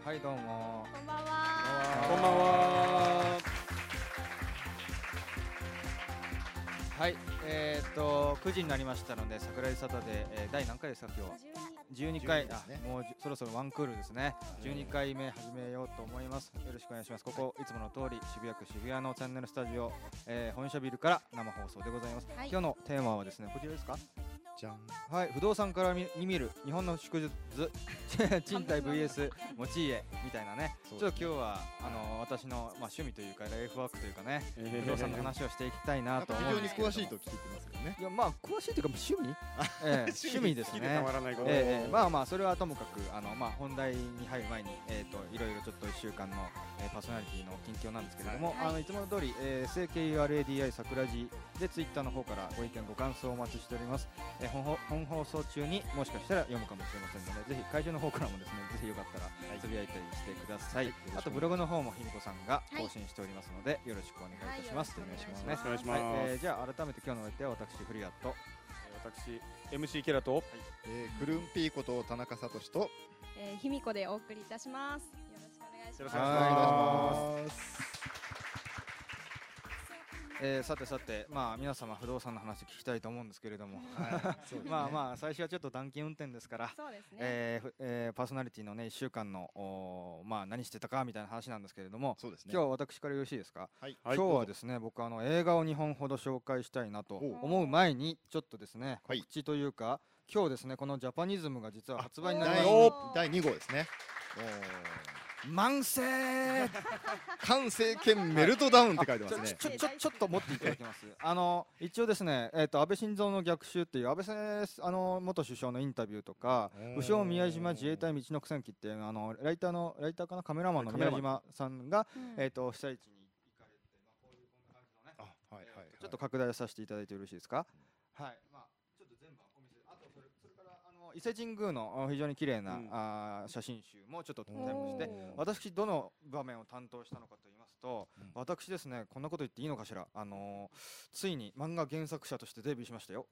はい、どうも。 こんばんは。 こんばんは。 はい、9時になりましたので、桜井サタデー、第何回ですか、今日は。12回、 ですね。 もうそろそろワンクールですね。12回目始めようと思います。よろしくお願いします。ここいつもの通り渋谷区渋谷のチャンネルスタジオ、本社ビルから生放送でございます。 はい今日のテーマはですね、こちらですか。 じゃん。 はい、不動産から見る日本の祝日賃貸 vs 持ち家みたいなね。ちょっと今日は私の趣味というかライフワークというかね、不動産の話をしていきたいなと思非常にうんですけども。 詳しいと聞いてますけどね。 いや、まあ詳しいというか趣味、趣味です好きでたね。 まらないこと。 まあまあそれはともかく本題に入る前にいろいろちょっと1週間の、パーソナリティの近況なんですけれども、 はいいつもの通り、CKURADI 桜地でツイッターの方からご意見ご感想をお待ちしております。本放送中にもしかしたら読むかもしれませんので、ぜひ会場の方からもですね、ぜひよかったらつぶやいたりしてください。あとブログの方もひみこさんが更新しておりますので、よろしくお願いいたします。 はいお願いしますね。 よろしくお願いします。 じゃあ改めて今日のお相手は私フリアと。 私 MC ケラとクルンピーこと田中聡とひみこでお送りいたします。よろしくお願いします。 よろしくお願いします。 さて、皆様不動産の話聞きたいと思うんですけれども、 そうですねまあ最初はちょっと短期運転ですから、 そうですね。 パーソナリティのね1週間の何してたかみたいな話なんですけれども、 そうですね。 今日は私からよろしいですか。 はい。 今日はですね、僕映画を2本ほど紹介したいなと思う前にちょっとですね、 はい告知というか、今日ですねこのジャパニズムが実は発売になります。 第2号ですね。 慢性完成兼メルトダウンって書いてますね。 ちょっと持っていただきます一応ですね、安倍晋三の逆襲っていう安倍元首相のインタビューとか、不詳宮島自衛隊道の苦戦記っていうライターかな、カメラマンの宮島さんが、被災地に行かれて、こういうこんな感じのね、 はいはい。 ちょっと拡大させていただいてよろしいですか。はい、ちょっと全部お見せ、あとそれから伊勢神宮の非常に綺麗な、写真集もちょっと添付して、私どの場面を担当したのかと言いますと、私ですね、こんなこと言っていいのかしら、ついに漫画原作者としてデビューしましたよ。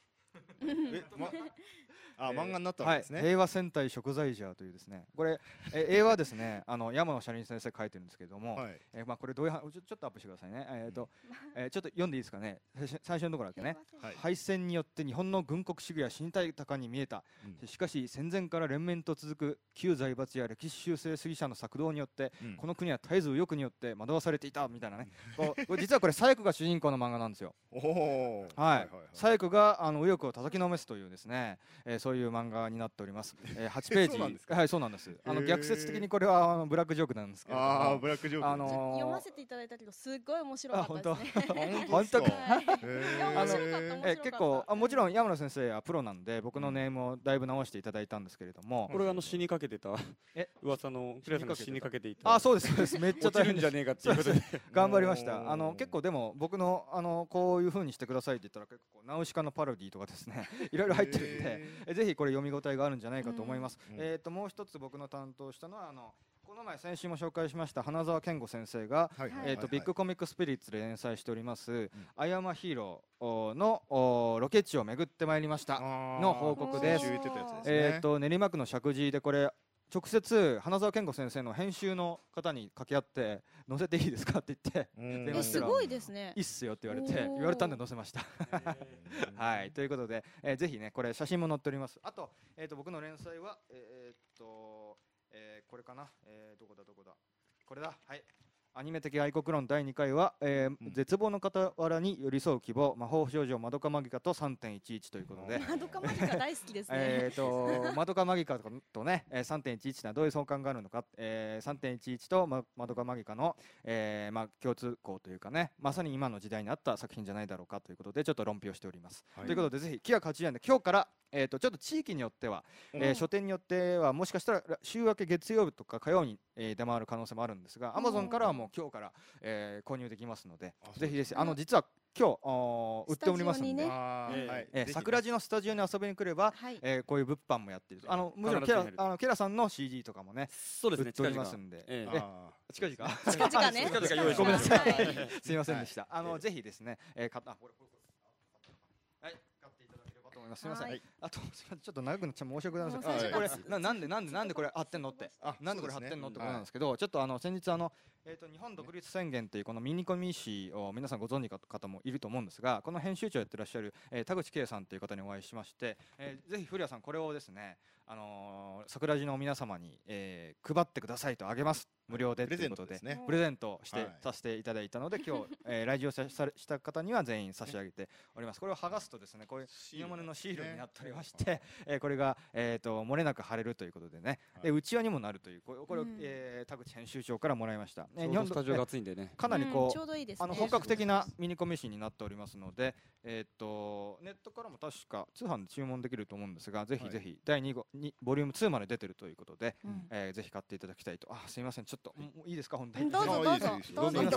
漫画になったんですね。 平和戦隊食材ジャーというですね、これ絵はですね山野車輪先生書いてるんですけども、これどういうちょっとアップしてくださいね。ちょっと読んでいいですかね。最初のところだけね。敗戦によって日本の軍国主義は死にたいたかに見えた。しかし戦前から連綿と続く旧財閥や歴史修正主義者の策動によって、この国は絶えず右翼によって惑わされていたみたいなね。実はこれ左翼が主人公の漫画なんですよ。はい。左翼が右翼を叩きのめすというですね、そういう漫画になっております。8ページ。はい、そうなんです。逆説的にこれはブラックジョークなんですけども。 ブラックジョーク。 読ませていただいたけど、すっごい面白かったですね。 本当か。 面白かった。 結構もちろん山野先生はプロなんで、僕のネームをだいぶ直していただいたんですけれども、 これが死にかけてた噂のキラさんが死にかけていた。 そうですめっちゃ大変じゃねえかっていうことで頑張りました。結構でも僕のこういう風にしてくださいって言ったら結構ナウシカのパロディとかですね、いろいろ入ってるんで、ぜひこれ読み応えがあるんじゃないかと思います。もう一つ僕の担当したのはこの前先週も紹介しました花澤健吾先生がビッグコミックスピリッツで連載しております「アイアムアヒーロー」のロケ地を巡ってまいりましたの報告です。練馬区の石神井でこれ直接花澤健吾先生の編集の方に掛け合って載せていいですかって言って電話したらすごいですね。 いいっすよって言われたんで載せましたはい、ということでぜひねこれ写真も載っております。あと僕の連載はこれかな、どこだこれだ。はい、アニメ的愛国論第2回は、絶望の傍らに寄り添う希望魔法少女まどかマギカと 3.11 ということで、 まどかマギカ大好きですね。 まどかマギカとね 3.11 とはどういう相関があるのか、3.11 とまどかマギカの、共通項というかね、まさに今の時代にあった作品じゃないだろうかということでちょっと論評しております。ということでぜひ980円で今日からちょっと地域によっては、書店によってはもしかしたら週明け月曜日とか火曜に、出回る可能性もあるんですが、Amazon からはもう今日から、購入できますので、ぜひ実は今日売っておりますんで、桜地のスタジオに遊びに来れば、こういう物販もやっている。もちろんケラさんの CD とかもね売っておりますんで、近々ねごめんなさいすいませんでした。ぜひですね買っていただければと思思います。すみません。 はい。 あとすみません、ちょっと長くなっちゃ申し訳ございません。 もう最初これからなんでこれ貼ってんのって、なんでこれ貼ってんのってことなんですけど、ちょっと先日日本独立宣言というこのミニコミ誌を皆さんご存知の方もいると思うんですが、この編集長をやってらっしゃる田口圭さんという方にお会いしまして、ぜひ古谷さんこれをですね、桜地の皆様に配ってくださいとあげます無料でということでプレゼントしてさせていただいたので、今日来場した方には全員差し上げております。これを剥がすとですね、こういう入物のシールになっておりまして、これが漏れなく貼れるということでね、でうちわにもなるという、これを田口編集長からもらいました。 日本スタジオが暑いんでね、 かなりこう本格的なミニコミ誌になっておりますので、ネットからも確か通販で注文できると思うんですが、ぜひぜひ第2号ボリューム2まで出てるということで、ぜひ買っていただきたいと。すみません、ちょっといいですか、本当に。 どうぞどうぞどうぞ。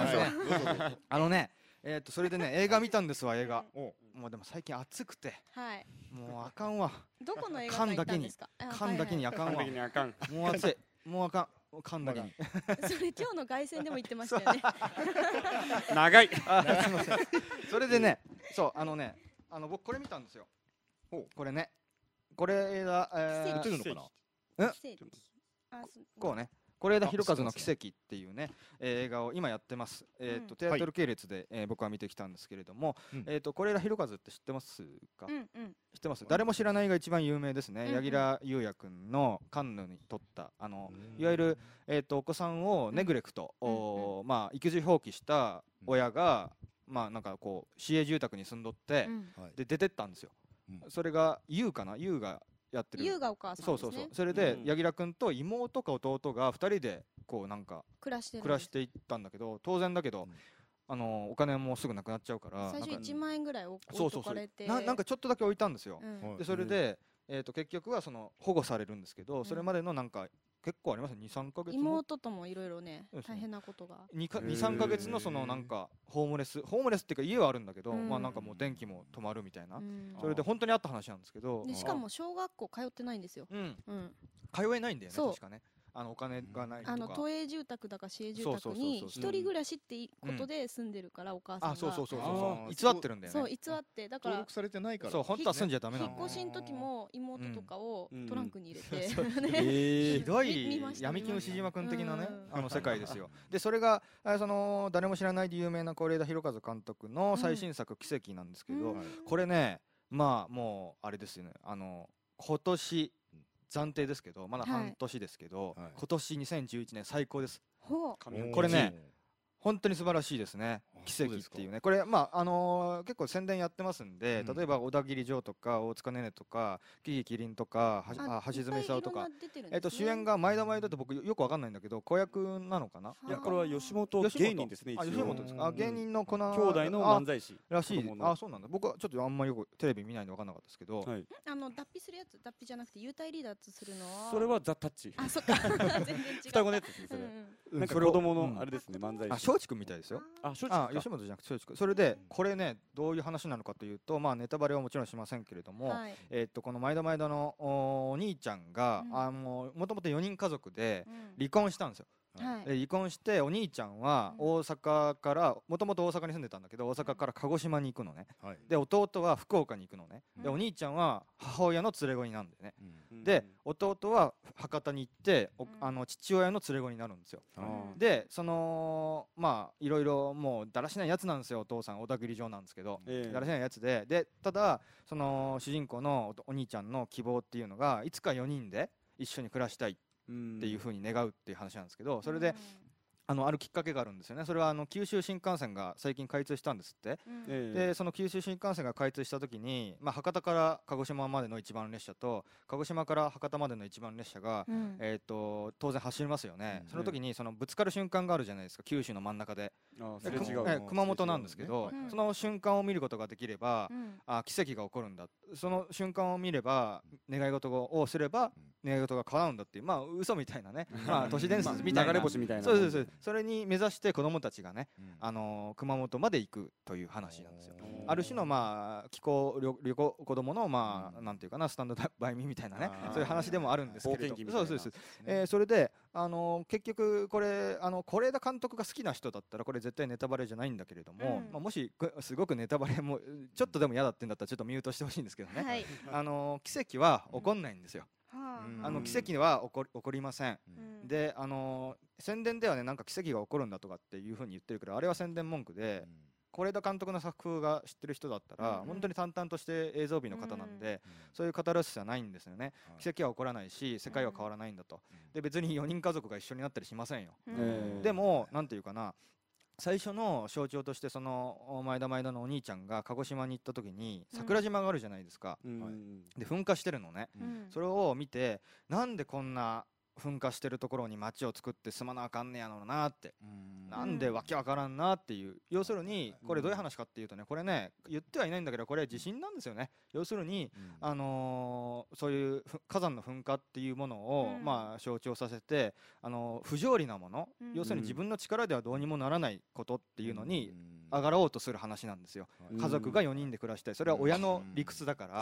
それでね、映画見たんですわ。映画もうでも最近暑くて、もうあかんわ。 どこの映画館行ったんですか？ 缶だけにあかんわ。もう暑い、もうあかん、缶だけに。 それ今日の凱旋でも言ってましたよね。 長い。 すみません。それでね、そう僕これ見たんですよ。これね、これが映るのかな？ こうね、是枝裕和の奇跡っていうね映画を今やってます。テアトル系列で僕は見てきた是枝裕和って知ってますか？知ってます。誰も知らないが一番有名ですね。柳楽優弥君のカンヌに撮ったいわゆるお子さんをネグレクト、育児放棄した親がなんかこう市営住宅に住んどってで出てったんですよ。それが優がやってる。 優がお母さんですね。 そうそれで柳楽君と妹か弟が2人でこうなんか暮らしていったんだけど、当然だけどお金もすぐなくなっちゃうから、 最初1万円ぐらい置いとかれて、 なんかちょっとだけ置いたんですよ。でそれで結局は保護されるんですけど、それまでのなんか結構ありますね。 2,3 ヶ月妹ともいろいろね大変なことが 2,3 ヶ月のなんかホームレスっていうか家はあるんだけど、なんかもう電気も止まるみたいな、それで本当にあった話なんですけど、 しかも小学校通ってないんですよ。 通えないんだよね、確かね。お金がないとか都営住宅だか市営住宅に一人暮らしってことで住んでるから、お母さんがそう偽ってるんだよね。 そう偽って、だから登録されてないから、 そう本当は住んじゃダメなの。 引っ越しの時も妹とかをトランクに入れて、 ひどい闇金牛島君的なね世界ですよ。でそれが誰も知らないで有名な是枝裕和監督の最新作「奇跡」なんですけど、これねもうあれですよね、今年暫定ですけど、まだ半年ですけど、今年2011年最高です。これね本当に素晴らしいですね。奇跡っていうね、これ結構宣伝やってますんで、例えば小田切城とか大塚寧々とかキキキリンとか橋爪功とか、主演が前田って僕よくわかんないんだけど子役なのかな。 いやこれは吉本芸人ですね。 吉本ですか。芸人の兄弟の漫才師らしい。そうなんだ。僕はちょっとあんまりよくテレビ見ないんでわかんなかったですけど、 脱皮するやつ、脱皮じゃなくて幽体離脱するのはそれはザ・タッチ。 そっか全然違う。 双子のやつですね。それなんか子供のあれですね、漫才師。 松竹みたいですよ。吉本じゃなくて松竹。それでこれねどういう話なのかというと、ネタバレはもちろんしませんけれども、この前田のお兄ちゃんがもともと4人家族で離婚したんですよ。離婚してお兄ちゃんは大阪からもともと大阪に住んでたんだけど、大阪から鹿児島に行くのね。で弟は福岡に行くのね。でお兄ちゃんは母親の連れ子になるんだよね。で弟は博多に行って父親の連れ子になるんですよ。でいろいろもうだらしないやつなんですよ。お父さん小田切城なんですけど、だらしないやつでただ主人公のお兄ちゃんの希望っていうのがいつか4人で一緒に暮らしたいっていう風に願うっていう話なんですけど、それであるきっかけがあるんですよね。それは九州新幹線が最近開通したんですって。でその九州新幹線が開通した時に、博多から鹿児島までの一番列車と鹿児島から博多までの一番列車が、当然走りますよね。その時にぶつかる瞬間があるじゃないですか。九州の真ん中で熊本なんですけど、その瞬間を見ることができれば奇跡が起こるんだ、その瞬間を見れば願い事をすれば願い事が叶うんだっていう、まあ嘘みたいなね、まあ都市伝説みたいな、 流れ星みたいな。 そうですそうです。それに目指して子供たちがね、熊本まで行くという話なんですよ。ある種のまあ旅行子供のまあなんていうかな、スタンドバイミーみたいなね、そういう話でもあるんですけれど、そうです。それで結局これ是枝監督が好きな人だったらこれ絶対ネタバレじゃないんだけれども、まあもしすごくネタバレもちょっとでも嫌だってんだったらちょっとミュートしてほしいんですけどね。奇跡は起こんないんですよ。奇跡は起こりません。で宣伝ではね、なんか奇跡が起こるんだとかっていう風に言ってるけど、あれは宣伝文句で、是枝監督の作風が知ってる人だったら本当に淡々として映像美の方なんで、そういう語らしさはないんですよね。奇跡は起こらないし世界は変わらないんだと。で別に4人家族が一緒になったりしませんよ。でもなんていうかな、最初の象徴としてその前田のお兄ちゃんが鹿児島に行った時に桜島があるじゃないですか。で噴火してるのね。それを見て、なんでこんな噴火してるところに町を作って住まなあかんねやろなって、なんでわけわからんなっていう、要するにこれどういう話かっていうとね、これね言ってはいないんだけどこれ地震なんですよね。要するにそういう火山の噴火っていうものをまあ象徴させて、不条理なもの、要するに自分の力ではどうにもならないことっていうのに上がろうとする話なんですよ。家族が4人で暮らして、それは親の理屈だから。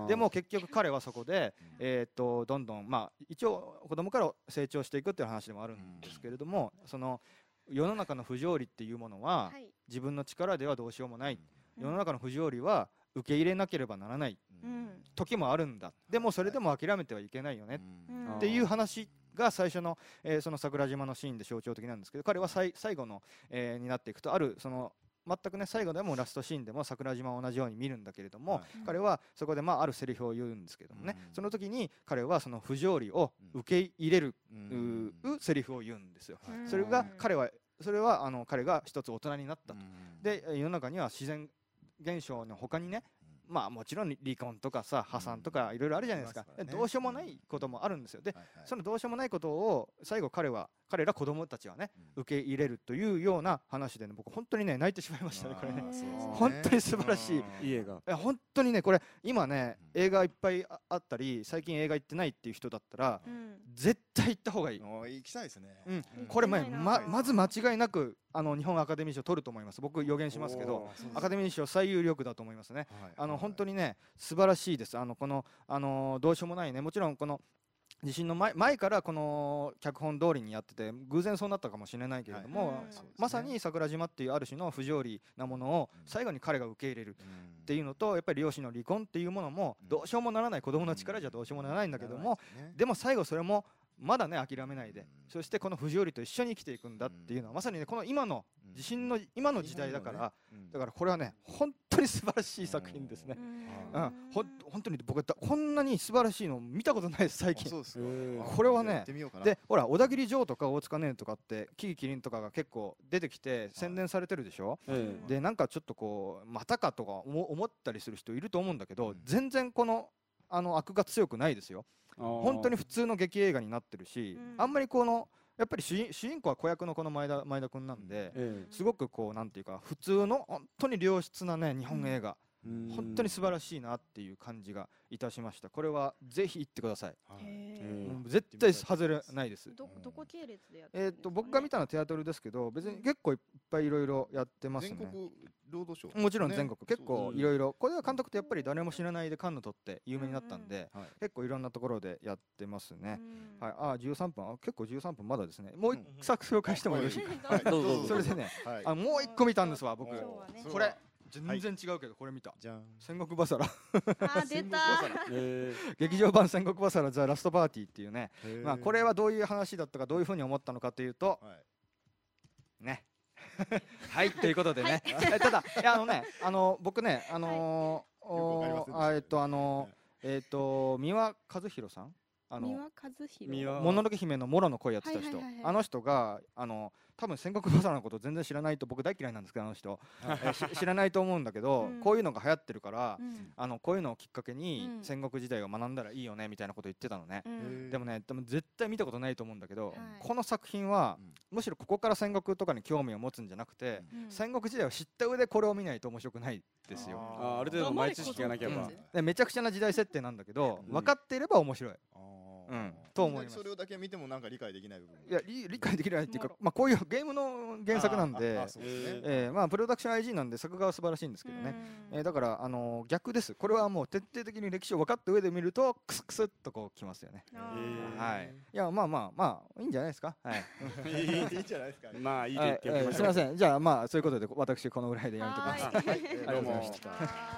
でも結局彼はそこでどんどんまあ一応子供から成長していくっていう話でもあるんですけれども、その世の中の不条理っていうものは自分の力ではどうしようもない、世の中の不条理は受け入れなければならない時もあるんだ、でもそれでも諦めてはいけないよねっていう話が最初のその桜島のシーンで象徴的なんですけど、彼は最後のになっていくと、あるその全くね最後でもラストシーンでも桜島を同じように見るんだけれども、彼はそこでまああるセリフを言うんですけどもね、その時に彼はその不条理を受け入れるセリフを言うんですよ。それは彼が一つ大人になったと。で世の中には自然現象の他にね、まあもちろん離婚とかさ破産とかいろいろあるじゃないですか。どうしようもないこともあるんですよ。でそのどうしようもないことを最後彼ら子供たちはね受け入れるというような話でね、僕本当にね泣いてしまいましたね。これね本当に素晴らしいいい映画。 本当にねこれ今ね映画いっぱいあったり最近映画行ってないっていう人だったら絶対行った方がいい。 行きたいですね。 これまず間違いなく日本アカデミー賞取ると思います。僕予言しますけどアカデミー賞最有力だと思いますね。本当にね素晴らしいです。このどうしようもないね、もちろんこの地震の前からこの脚本通りにやってて偶然そうなったかもしれないけれども、まさに桜島っていうある種の不条理なものを最後に彼が受け入れるっていうのと、やっぱり両親の離婚っていうものもどうしようもならない、子供の力じゃどうしようもならないんだけども、でも最後それもまだね諦めないで、そしてこの不条理と一緒に生きていくんだっていうのはまさにねこの今の地震の今の時代だから、だからこれはね本当に素晴らしい作品ですね。本当に僕こんなに素晴らしいの見たことないです最近。これはねでほら小田切城とか大塚寧とかってキキキリンとかが結構出てきて宣伝されてるでしょ。でなんかちょっとこうまたかとか思ったりする人いると思うんだけど、全然この悪が強くないですよ。本当に普通の劇映画になってるし、あんまりこのやっぱり主人公は子役のこの前田君なんで、すごくこうなんていうか普通の本当に良質なね日本映画、本当に素晴らしいなっていう感じがいたしました。これはぜひ行ってください。絶対外れないです。 どこ系列でやってるんですかね。 僕が見たのはテアトルですけど、別に結構いっぱいいろいろやってますね。 全国ロードショーもちろん全国結構いろいろ、これは監督ってやっぱり誰も知らないでカンヌ取って有名になったんで、結構いろんなところでやってますね。はい、13分結構13分まだですね。もう一作紹介してもよろしいか。それでねもう一個見たんですわ僕。これ全然違うけどこれ見た。戦国バサラ。 出た。 劇場版戦国バサラザラストパーティーっていうね。まあこれはどういう話だったか、どういうふうに思ったのかというとね。はいということでね。ただ僕ね三輪和弘さん、もののけ姫のモロの声やってた人、あの人が多分戦国バサラのこと全然知らないと、僕大嫌いなんですけどあの人知らないと思うんだけど、こういうのが流行ってるからこういうのをきっかけに戦国時代を学んだらいいよねみたいなこと言ってたのね。でも絶対見たことないと思うんだけど、この作品はむしろここから戦国とかに興味を持つんじゃなくて、戦国時代を知った上でこれを見ないと面白くないですよ。 ある程度前知識がなきゃばめちゃくちゃな時代設定なんだけど分かっていれば面白い。 と思います。 それをだけ見てもなんか理解できない部分。 いや理解できないっていうか、まあこういうゲームの原作なんで、まあプロダクション IG なんで作画は素晴らしいんですけどね。だから逆です。これはもう徹底的に歴史を分かった上で見るとクスクスっとこうきますよね。はい。いやまあいいんじゃないですか。はい。 いいんじゃないですか。 まあいいと言っておきましょう。 すみません。じゃあまあそういうことで私このぐらいでやめておきます。 はい。 ありがとうございました。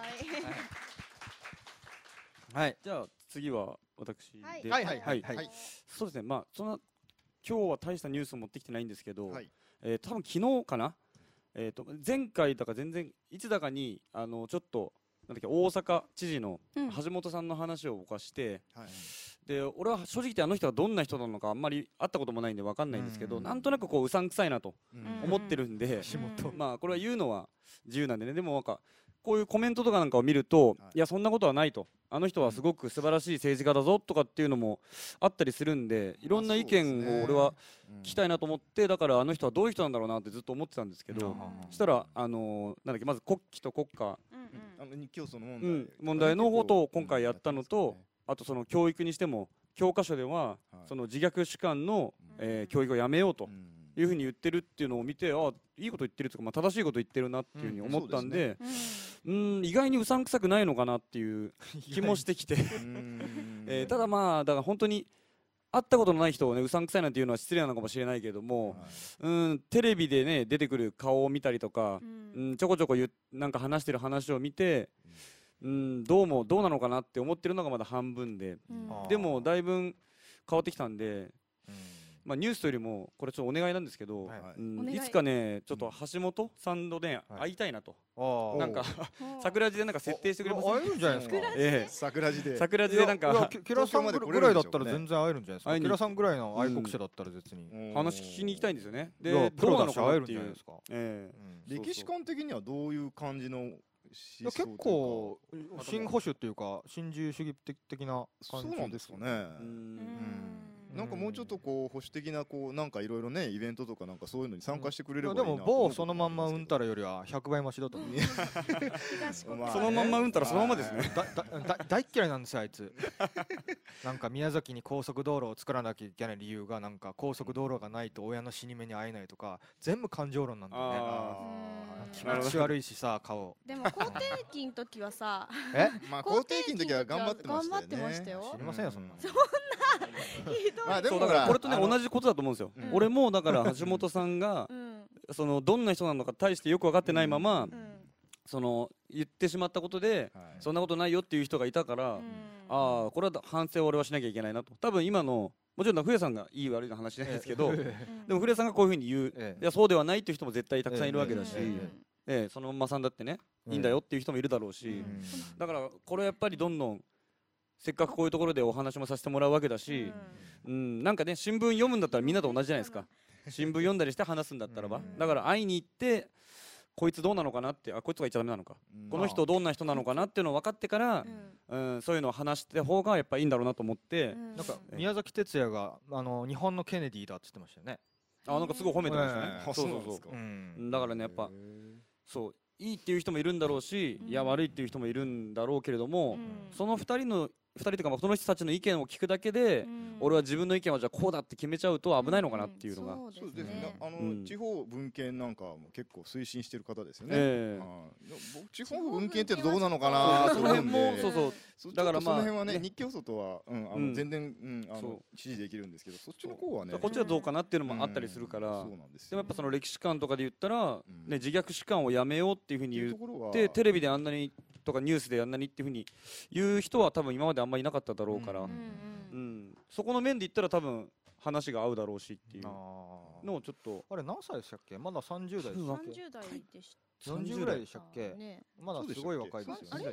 はい。 じゃあ次は私で。 はい。 そうですね。まあ今日は大したニュースを持ってきてないんですけど、多分昨日かな。前回だか全然いつだかにちょっとなんだっけ大阪知事の橋本さんの話を僕はして、で俺は正直言ってあの人はどんな人なのかあんまり会ったこともないんで分かんないんですけど、なんとなくこううさんくさいなと思ってるんで、まあこれは言うのは自由なんでね。でもなんかこういうコメントとかなんかを見ると、いやそんなことはないと、あの人はすごく素晴らしい政治家だぞとかっていうのもあったりするんで、いろんな意見を俺は聞きたいなと思って、だからあの人はどういう人なんだろうなってずっと思ってたんですけど、そしたらなんだっけ、まず国旗と国歌日教組の問題のことを今回やったのと、あとその教育にしても教科書ではその自虐主観の教育をやめようというふうに言ってるっていうのを見て、あいいこと言ってるとか、まあ、正しいこと言ってるなっていうふうに思ったんで、意外にうさんくさくないのかなっていう気もしてきてただまあだから本当に会ったことのない人をねうさんくさいなんていうのは失礼なのかもしれないけれども、テレビでね出てくる顔を見たりとか、ちょこちょこなんか話してる話を見て、どうなのかなって思ってるのがまだ半分で、でもだいぶ変わってきたんで、まあニュースというよりもこれちょっとお願いなんですけど、いつかねちょっと橋本さんとね会いたいなと、なんか桜地でなんか設定してくれます？ 会えるんじゃないですか。 桜地でなんかキラさんぐらいだったら全然会えるんじゃないですか。キラさんぐらいの愛国者だったら別に話聞きに行きたいんですよね。でどうなのかなっていう。 歴史観的にはどういう感じの結構新保守っていうか新自由主義的な感じですかね。 なんかもうちょっとこう保守的なこうなんかいろいろねイベントとかなんかそういうのに参加してくれればいいな。 でも某そのまんまうんたらよりは100倍マシだと思う。 そのまんまうんたらそのままですね。 大嫌いなんですよあいつ。なんか宮崎に高速道路を作らなきゃいけない理由がなんか高速道路がないと親の死に目に会えないとか全部感情論なんだよね。気持ち悪いしさ顔。 でも肯定期の時はさ、 まあ肯定期の時は頑張ってましたよね。 知りませんよそんな。 まあでもだからこれとね同じことだと思うんですよ。俺もだから橋本さんがそのどんな人なのか大してよく分かってないままその言ってしまったことでそんなことないよっていう人がいたから、ああこれは反省を俺はしなきゃいけないなと。多分今のもちろん古谷さんがいい悪いの話じゃないですけど、でも古谷さんがこういうふうに言う、いやそうではないっていう人も絶対たくさんいるわけだし、そのままさんだってねいいんだよっていう人もいるだろうし、だからこれやっぱりどんどんせっかくこういうところでお話もさせてもらうわけだし、なんかね新聞読むんだったらみんなと同じじゃないですか。新聞読んだりして話すんだったらば、だから会いに行ってこいつどうなのかなって、こいつが言っちゃダメなのか、この人どんな人なのかなっていうのを分かってから、そういうのを話して方がやっぱいいんだろうなと思って、 なんか宮崎哲也が日本のケネディだって言ってましたよね。 なんかすごい褒めてましたね。そうだからねやっぱそういいっていう人もいるんだろうし、いや悪いっていう人もいるんだろうけれども、その2人というかその人たちの意見を聞くだけで、俺は自分の意見はじゃあこうだって決めちゃうと危ないのかなっていうのが、 そうですね。地方分権なんかも結構推進してる方ですよね。僕地方分権ってどうなのかな。 その辺もそうだからまあその辺はね日教組とは全然支持できるんですけど、そっちの方はねこっちはどうかなっていうのもあったりするから、でもやっぱその歴史観とかで言ったら自虐主観をやめようっていうふうに言ってテレビであんなにとかニュースであんなにっていうふうに言う人は多分今まであんまりいなかっただろうから、そこの面で言ったら多分話が合うだろうしっていうのをちょっと。 あれ何歳でしたっけ？まだ30代 30代でした。 40ぐらいでしたっけ？まだすごい若いですよね。 あれ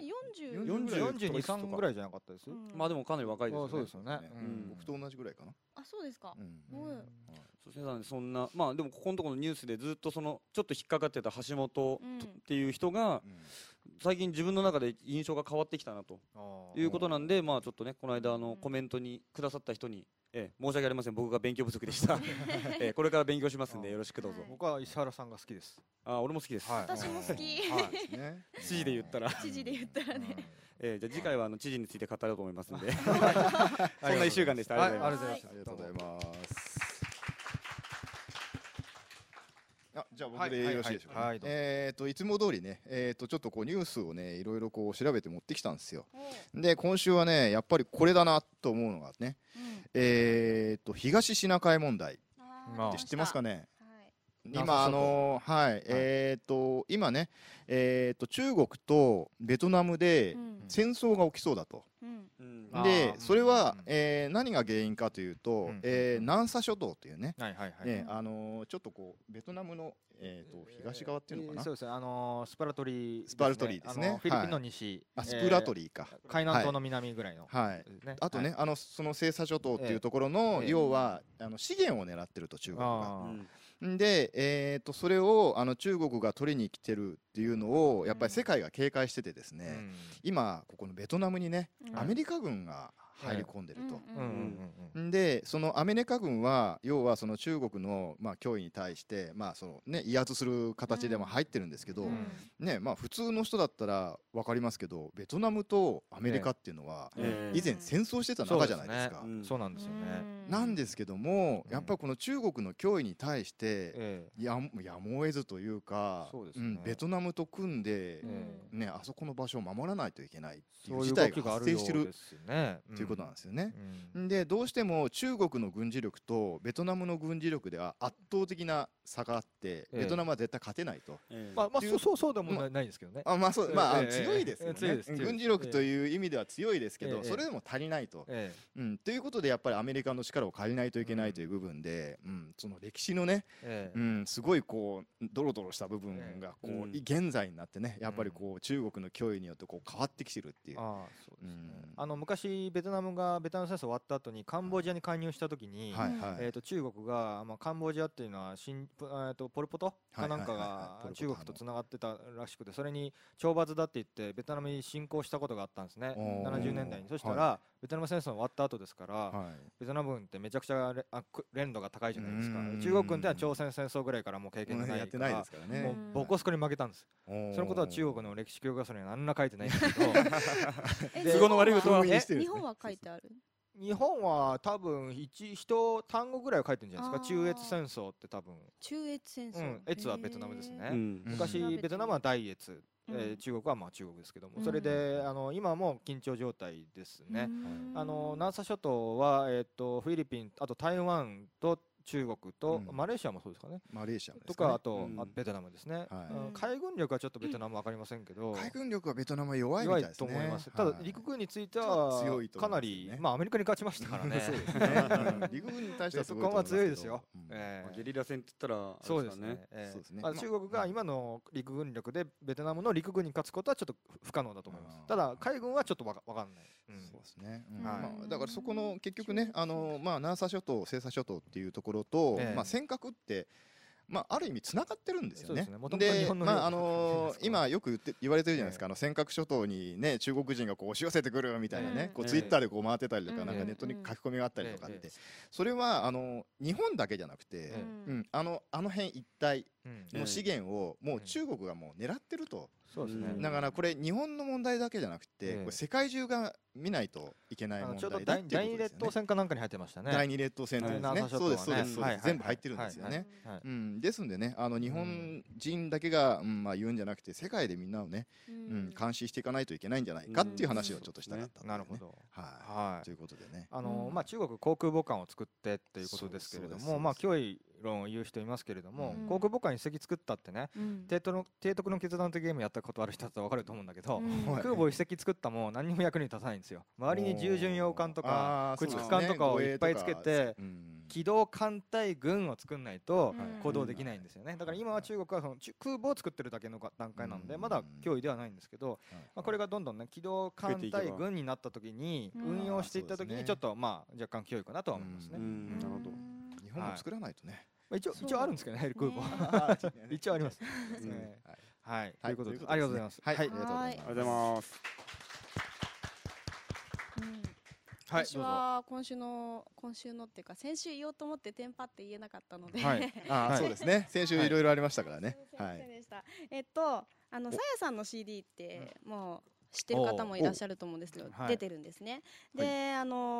42、3ぐらいじゃなかったです？ まあでもかなり若いですよね。 そうですよね。 僕と同じぐらいかな。 あ、そうですか。 そんなまあでもここのところのニュースでずっとそのちょっと引っかかってた橋本っていう人が最近自分の中で印象が変わってきたなということなんで、まあちょっとねこの間コメントにくださった人に申し訳ありません、僕が勉強不足でしたこれから勉強しますんでよろしくどうぞ。 僕は石原さんが好きです。 俺も好きです。 私も好き。 知事で言ったら知事で言ったらね。 じゃあ次回は知事について語ろうと思いますのでそんな1週間でした。 ありがとうございます。 ありがとうございます。じゃあ僕でよろしいでしょうか。いつも通りね、ちょっとこうニュースをねいろいろこう調べて持ってきたんですよ。で今週はねやっぱりこれだなと思うのがね、東シナ海問題って知ってますかね。今今ね中国とベトナムで戦争が起きそうだと。でそれは何が原因かというと南沙諸島というねちょっとこうベトナムの東側っていうのかな。 そうですね、スプラトリー、 スパルトリーですね。 フィリピンの西、 スプラトリーか、 海南島の南ぐらいの。 あとねその西沙諸島っていうところの要は資源を狙ってると中国が。でそれを中国が取りに来てるっていうのをやっぱり世界が警戒しててですね、今ここのベトナムにねアメリカ軍が入り込んでると。でそのアメリカ軍は要はその中国の脅威に対してそのね威圧する形でも入ってるんですけどね、普通の人だったら分かりますけどベトナムとアメリカっていうのは以前戦争してた仲じゃないですか。 そうなんですよね。 なんですけどもやっぱりこの中国の脅威に対してやむを得ずというかベトナムと組んでねあそこの場所を守らないといけないっていう事態が発生してるということなんですよね。でどうしても中国の軍事力とベトナムの軍事力では圧倒的な差があってベトナムは絶対勝てないと。 そうでもないですけどね。 強いですよね。軍事力という意味では強いですけどそれでも足りないと。ということでやっぱりアメリカの力を借りないといけないという部分でその歴史のねすごいこうドロドロした部分がこう現在になってねやっぱりこう中国の脅威によってこう変わってきてるっていう。 昔ベトナムがベトナム戦争終わった後にカンボジアに介入した時に中国がカンボジアっていうのはポル・ポトかなんかが中国とつながってたらしくてそれに懲罰だって言ってベトナムに侵攻したことがあったんですね。70年代に。そしたらベトナム戦争終わった後ですからベトナム軍ってめちゃくちゃ練度が高いじゃないですか。中国軍っては朝鮮戦争ぐらいからもう経験がないからもうボコスコに負けたんです。そのことは中国の歴史教科書には何ら書いてないんですけど都合の悪いことは日本は書いてある。 日本は多分一単語ぐらいは書いてるんじゃないですか。中越戦争って多分。 中越戦争。 越はベトナムですね。昔ベトナムは大越。中国は中国ですけどもそれで今も緊張状態ですね。南沙諸島はフィリピンあと台湾と中国とマレーシアもそうですかね。 マレーシアとかあとベトナムですね。海軍力はちょっとベトナムわかりませんけど海軍力はベトナムは弱いみたいですね。 と思います。ただ陸軍についてはかなりアメリカに勝ちましたからね。 陸軍に対してはそこは強いですよ。 ゲリラ戦って言ったらそうですね。中国が今の陸軍力でベトナムの陸軍に勝つことはちょっと不可能だと思います。ただ海軍はちょっとわかんない。 そうですね。だからそこの結局ね南沙諸島西沙諸島っていうところと尖閣ってある意味つながってるんですよね。で今よく言われてるじゃないですか尖閣諸島にね中国人がこう押し寄せてくるみたいなねツイッターでこう回ってたりとかなんかネットに書き込みがあったりとかってそれは日本だけじゃなくてあの辺一帯の資源をもう中国がもう狙ってると。だからこれ日本の問題だけじゃなくてこれ世界中が見ないといけない問題だっていうことですよね。 第二列島線かなんかに入ってましたね。 第二列島線ですね。そうです全部入ってるんですよね。ですんでね日本人だけが言うんじゃなくて世界でみんなをね監視していかないといけないんじゃないかっていう話をちょっとしたかった。 なるほど。 ということでね中国航空母艦を作ってっていうことですけれども脅威論を言う人いますけれども航空母艦一隻作ったってね提督の決断ってゲームやったことある人だったら分かると思うんだけど空母一隻作ったも何にも役に立たないんですよ。周りに従順洋艦とか駆逐艦とかをいっぱいつけて機動艦隊軍を作んないと行動できないんですよね。だから今は中国はその空母を作ってるだけの段階なんでまだ脅威ではないんですけどこれがどんどんね機動艦隊軍になった時に運用していった時にちょっと若干脅威かなとは思いますね。 なるほど。日本も作らないとね。 一応あるんですけどね空母一応あります。はいということでありがとうございます。 はいありがとうございます。 私は今週のっていうか先週言おうと思ってテンパって言えなかったのでそうですね先週いろいろありましたからね。 さやさんの CD ってもう知ってる方もいらっしゃると思うんですけど、出てるんですね。で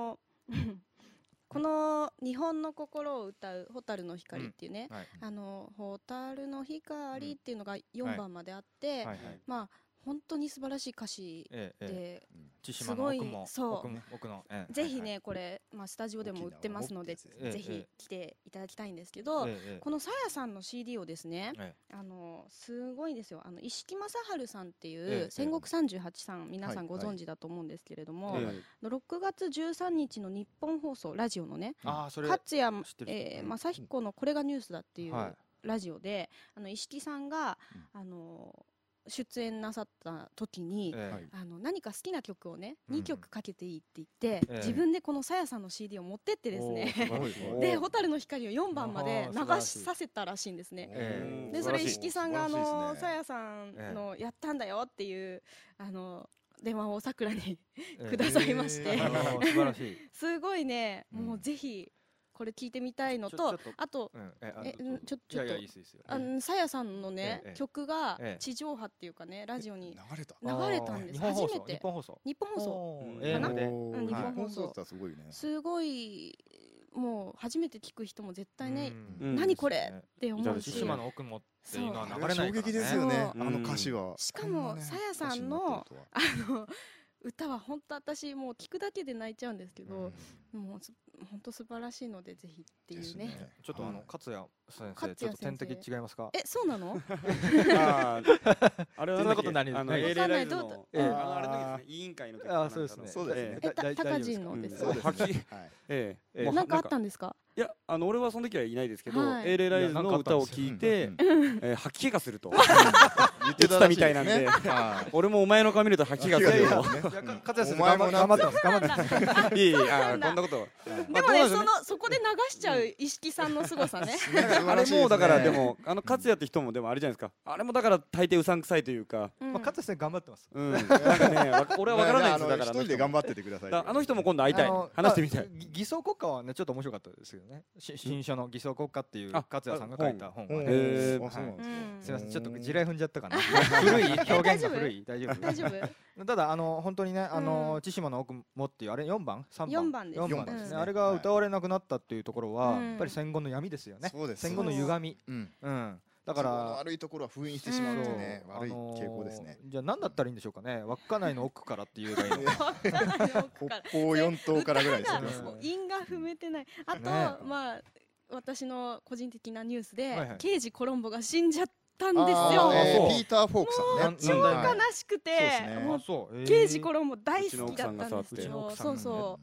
この日本の心を歌う蛍の光っていうね、蛍の光っていうのが4番まであって、まあ本当に素晴らしい歌詞で、すごい、そうぜひねこれスタジオでも売ってますのでぜひ来ていただきたいんですけど、このさやさんの CD をですね、すごいですよ。石木正治さんっていう戦国38さん、皆さんご存知だと思うんですけれども、6月13日の日本放送ラジオのね、勝谷正彦のこれがニュースだっていうラジオで石木さんが出演なさった時に、何か好きな曲をね2曲かけていいって言って、自分でこのさやさんの CD を持ってってですねで蛍の光を4番まで流しさせたらしいんですね。でそれ石木さんがさやさんのやったんだよっていう電話をさくらにくださいまして、すごいね、もうぜひこれ聞いてみたいのと、あとちょっとさやさんのね曲が地上波っていうかねラジオに流れたんです。初めて日本放送かな、日本放送すごい、もう初めて聞く人も絶対ね何これって思うし、 対馬の奥もっていうのは流れないからね。 衝撃ですよね、歌詞は。 しかもさやさんの歌は本当私もう聞くだけで泣いちゃうんですけど、もう本当素晴らしいのでぜひっていうね。 ちょっと勝谷先生ちょっと点滴違いますか？ そうなの？ あれはそんなことないです。英霊ライズのあれの委員会の時。 そうですね。 そうですね。 高人のです。 なんかあったんですか？ いや俺はその時はいないですけど、英霊ライズの歌を聞いて吐き気がすると言ってたみたいなんで、俺もお前の顔見ると吐き気がすると。 勝谷先生頑張ってます。頑張ってます。 いいこんなこと。 でもねそこで流しちゃう石木さんの凄さね。 あれもうだからでも勝谷って人もでもあれじゃないですか。あれもだから大抵うさんくさいというか。 勝谷先生頑張ってます。 なんかね俺は分からないです。だから一人で頑張っててください。 あの人も今度会いたい。話してみたい。 偽装国家はねちょっと面白かったですけどね。新書の偽装国家っていう勝谷さんが書いた本は。すみませんちょっと地雷踏んじゃったかな。古い表現が古い。大丈夫。 大丈夫。 ただ本当にね千島の奥もっていうあれ4番 4番ですね。あれが歌われなくなったっていうところはやっぱり戦後の闇ですよね。戦後の歪み。だから悪いところは封印してしまうというね、悪い傾向ですね。 じゃあ何だったらいいんでしょうかね。稚内の奥からっていうぐらいの北方四島からぐらいですね。 韻が踏めてない。あと私の個人的なニュースで刑事コロンボが死んじゃったんですよ。 ピーター・フォークさんね。 超悲しくて、刑事コロンボ大好きだったんですよ。そうそう。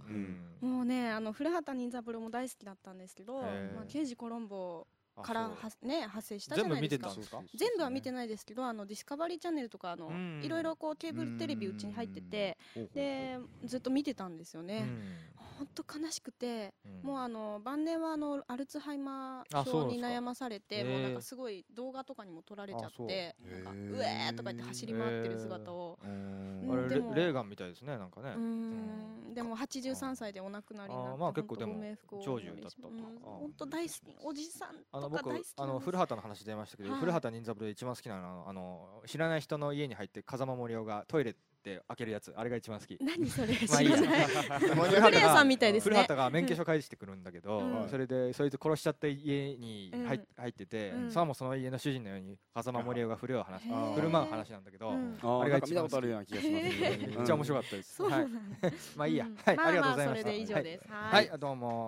もうね古畑任三郎も大好きだったんですけど、刑事コロンボからね発生したじゃないですか。全部は見てないですけどディスカバリーチャンネルとかいろいろこうケーブルテレビうちに入ってて、でずっと見てたんですよね。本当悲しくて、もう晩年はアルツハイマー症に悩まされて、もうなんかすごい動画とかにも撮られちゃって、なんかうえーとか言って走り回ってる姿を、 レーガンみたいですねなんかね。 でも83歳でお亡くなりになって、 まあ結構でも長寿だったと。 本当大好き、おじさんとか大好き。 僕古畑の話出ましたけど、古畑任三郎で一番好きなのは知らない人の家に入って風間森夫がトイレって開けるやつ、あれが一番好き。 何それ？知らない。クレアさんみたいですね。 古畑が免許証返してくるんだけど、それでそいつ殺しちゃった家に入ってて、さあもその家の主人のように風間森夫が振る舞う話なんだけど、あれが一番好き。見たことあるような気がします。めっちゃ面白かったです。まあいいや。はい、ありがとうございました。 それで以上です。 はい、どうも。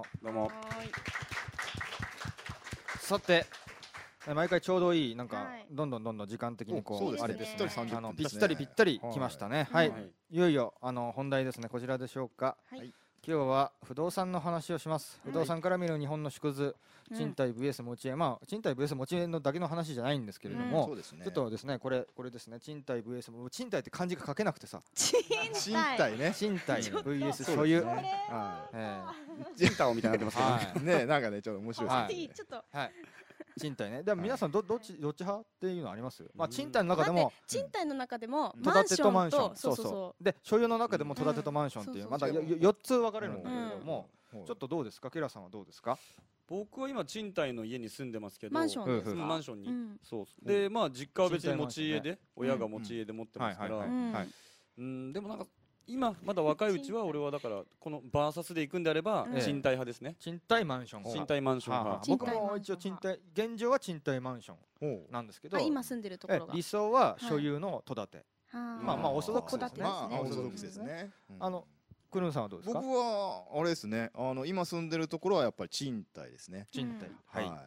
さて。毎回ちょうどいいなんかどんどん時間的にこうあれですね、ぴったり来ましたね。はい、いよいよ本題ですね。こちらでしょうか。今日は不動産の話をします。不動産から見る日本の縮図、賃貸 vs 持ち家、賃貸 vs 持ち家のだけの話じゃないんですけれども、ちょっとですねこれですね、賃貸 vs 賃貸って漢字が書けなくてさ、 賃貸ね、 賃貸 vs 所有、 賃貸みたいになってますけどね、なんかねちょっと面白いですね。 ちょっと賃貸ね。でも皆さんどっち派っていうのあります？賃貸の中でも賃貸の中でも戸建てとマンション、そうで所有の中でも戸建てとマンションっていうまだ4つ分かれるんだけれども、ちょっとどうですか？ケラさんはどうですか？ 僕は今賃貸の家に住んでますけど、 マンションですか？ マンションに、そうで実家は別に持ち家で親が持ち家で持ってますから、 でもなんか今まだ若いうちは俺はだからこのバーサスで行くんであれば賃貸派ですね。 賃貸マンション。 賃貸マンション派。 僕も一応現状は賃貸マンションなんですけど、 今住んでるところが理想は所有の戸建て。まあオーソドックスですね。 オーソドックスですね。 クルーンさんはどうですか？ 僕はあれですね、今住んでるところはやっぱり賃貸ですね。 賃貸、 はい。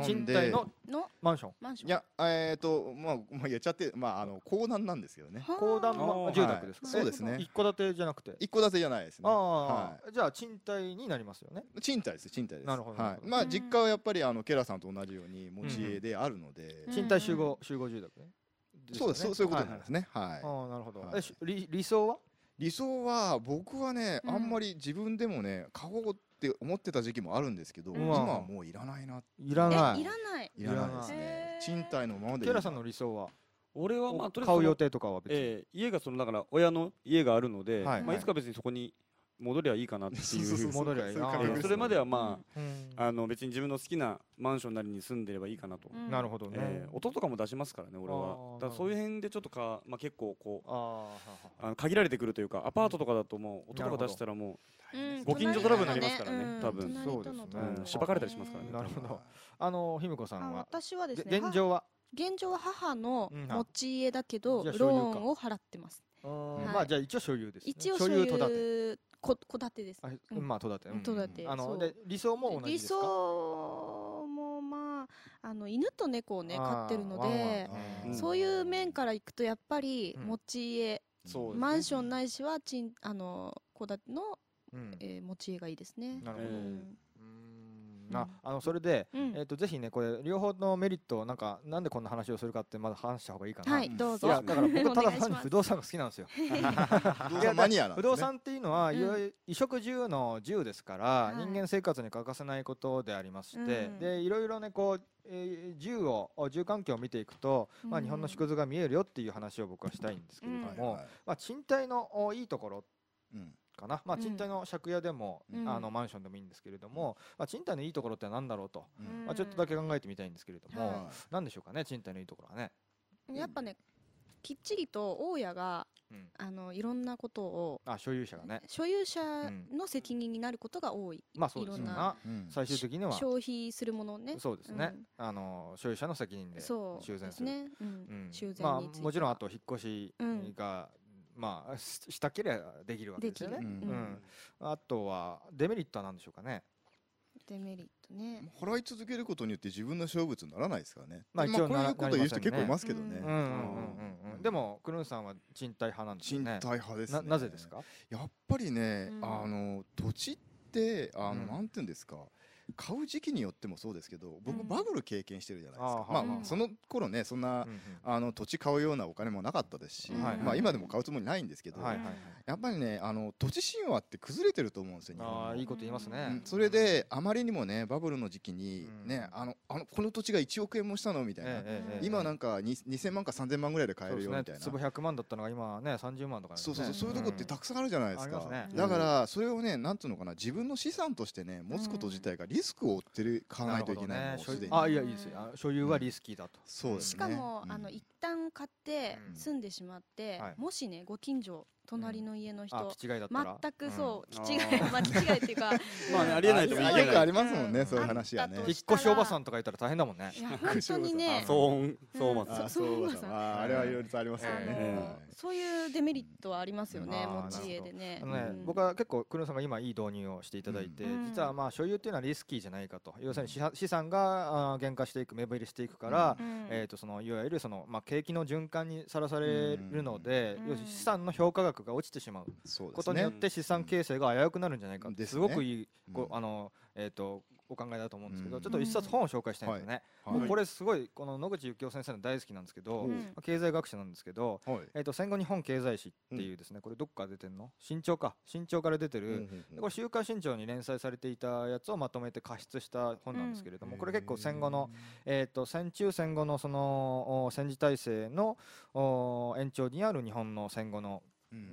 賃貸のマンション。 いやまあやっちゃって公団なんですけどね。 公団住宅ですか？ そうですね。 一戸建てじゃなくて。 一戸建てじゃないですね。 じゃあ賃貸になりますよね。 賃貸です、賃貸です。 なるほど。 まあ実家はやっぱりケラさんと同じように持ち家であるので。 賃貸集合住宅ね。 そうです、そういうことなんですね。はい。 なるほど。理想は？ 理想は僕はね、あんまり自分でもね買おうって思ってた時期もあるんですけど、今はもういらないな。 いらない。 いらないですね。賃貸のままで。 ケラさんの理想は？ 俺はまあ買う予定とかは別に。 家がだから親の家があるので、まあいつか別にそこに戻りゃいいかなっていう戻りゃいいな。 それまではまあ別に自分の好きなマンションなりに住んでればいいかなと。 なるほどね。 音とかも出しますからね俺は。だからそういう辺でちょっとまあ結構こう限られてくるというか、アパートとかだともう音とか出したらもうご近所トラブルになりますからね多分。 そうですね。 しばかれたりしますからね。 なるほど。ひむこさんは？ 私はですね。 現状は母の持ち家だけどローンを払ってます。 まあじゃあ一応所有です。 一応所有戸建てです。 まあ戸建て。 戸建て。 で理想も同じですか？ 理想もまあ犬と猫をね飼ってるので、そういう面からいくとやっぱり持ち家、マンションないしは戸建ての持ち家がいいですね。 なるほど。それでぜひねこれ両方のメリットなんでこんな話をするかってまだ話した方がいいかな。 はいどうぞ。 だから僕ただ単に不動産が好きなんですよ。不動産っていうのは衣食住の住ですから人間生活に欠かせないことでありまして、でいろいろねこう住環境を見ていくと日本の縮図が見えるよっていう話を僕はしたいんですけれども、賃貸のいいところかな。賃貸の借家でもマンションでもいいんですけれども、賃貸のいいところって何だろうとちょっとだけ考えてみたいんですけれども、何でしょうかね賃貸のいいところはね。 やっぱねきっちりと大家がいろんなことを所有者がね所有者の責任になることが多い。 まあそうですな。最終的には消費するものね。 そうですね。所有者の責任で修繕する。 修繕についてもちろんあと引っ越しがまあしたければできるわけですよね。あとはデメリットは何でしょうかね。 デメリットね。 払い続けることによって自分の勝負にならないですからね。 まあ一応こういうこと言う人結構いますけどね。 でもクルーンさんは賃貸派なんですね。 賃貸派ですね。 なぜですか？ やっぱりね土地ってなんていうんですか。買う時期によってもそうですけど、僕バブル経験してるじゃないですか。まあその頃ねそんな土地買うようなお金もなかったですし、まあ今でも買うつもりないんですけど、やっぱりね土地神話って崩れてると思うんですよ。 いいこと言いますね。 それであまりにもねバブルの時期にねこの土地が1億円もしたのみたいな、今なんか2000万か3000万ぐらいで買えるよみたいな。 坪100万だったのが今ね30万とかね。 そういうとこってたくさんあるじゃないですか。だからそれをねなんていうのかな、自分の資産としてね持つこと自体がリスクを負ってる考えないといけない。 いやいいですよ。所有はリスキーだと。 そうですね。 しかも一旦買って住んでしまってもしねご近所隣の家の人全くそう気違いっていうかまあありえないとも言えない。 よくありますもんねそういう話はね。 引っ越しおばさんとかいたら大変だもんね。 本当にね。 そうあれはいろいろありますよね。 そういうデメリットはありますよね持ち家でね。 僕は結構クルーンさんが今いい導入をしていただいて、実はまあ所有っていうのはリスキーじゃないかと。要するに資産が減価していく目減りしていくからそのいわゆるその景気の循環にさらされるので資産の評価額が落ちてしまうことによって資産形成が危うくなるんじゃないかってすごくいいお考えだと思うんですけど、ちょっと一冊本を紹介したいんですよね。これすごいこの野口幸雄先生の大好きなんですけど、経済学者なんですけど、戦後日本経済史っていうですね、これどっから出てるの？新潮から出てる、これ週刊新潮に連載されていたやつをまとめて加筆した本なんですけれども、これ結構戦後の戦中戦後のその戦時体制の延長にある日本の戦後の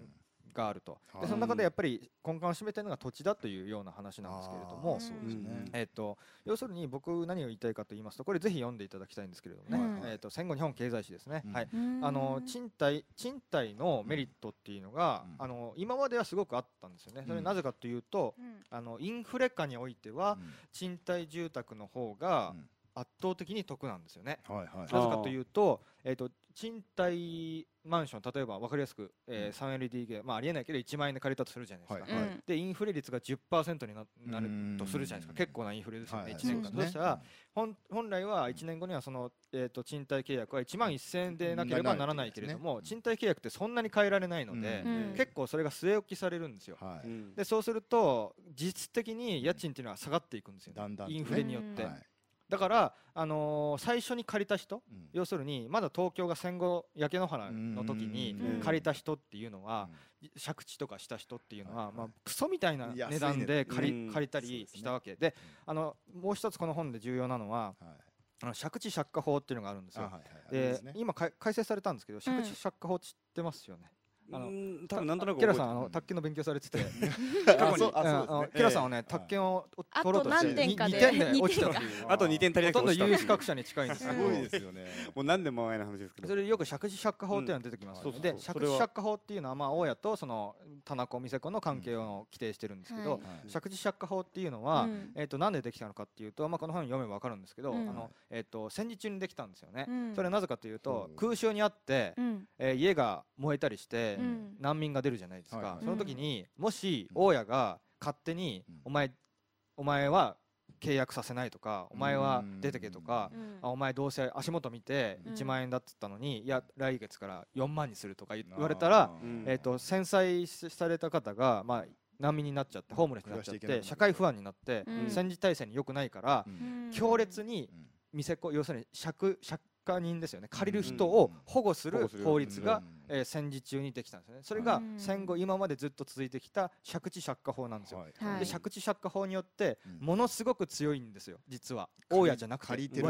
があると。でその中でやっぱり根幹を占めているのが土地だというような話なんですけれども、要するに僕何を言いたいかと言いますと、これぜひ読んでいただきたいんですけれどもね、戦後日本経済史ですね。はい、賃貸のメリットっていうのが今まではすごくあったんですよね。それなぜかというと、インフレ下においては賃貸住宅の方が圧倒的に得なんですよね。なぜかというと、賃貸マンション、例えば分かりやすく、3LDK、ありえないけど1万円で借りたとするじゃないですか。でインフレ率が 10% になるとするじゃないですか。結構なインフレですよね、1年間。そしたら本来は1年後にはその、賃貸契約は1万1000円でなければならないけれども、賃貸契約ってそんなに変えられないので、結構それが据え置きされるんですよ。でそうすると実質的に家賃っていうのは下がっていくんですよね、インフレによって。だから、最初に借りた人、要するにまだ東京が戦後焼け野原の時に借りた人っていうのは、借地とかした人っていうのは、クソみたいな値段で借りたりしたわけで、もう一つこの本で重要なのは、借地借家法っていうのがあるんですよ。で今改正されたんですけど、借地借家法知ってますよね。 多分なんとなくケラさん卓球の勉強されてて、ケラさんはね卓球を取ろうとして2点で落ちたっていう、 あと2点足りなくてほとんど有資格者に近いんですけど、 すごいですよね。 もう何年も前の話ですけど、 それでよく借地借家法っていうのが出てきます。で借地借家法っていうのは大家とその田中美世子の関係を規定してるんですけど、借地借家法っていうのはなんでできたのかっていうと、この本読めば分かるんですけど、戦時中にできたんですよね。それはなぜかというと、空襲にあって家が燃えたりして難民が出るじゃないですか。その時にもし大家が勝手にお前は契約させないとか、お前は出てけとか、お前どうせ足元見て1万円だっつったのに、いや来月から4万にするとか言われたら、戦災された方が難民になっちゃってホームレスになっちゃって社会不安になって、戦時体制に良くないから強烈に要するに借家人ですよね、借りる人を保護する法律が戦時中にできたんですよね。それが戦後今までずっと続いてきた借地借家法なんですよ。で借地借家法によってものすごく強いんですよ、実は。大家じゃなくて借りてる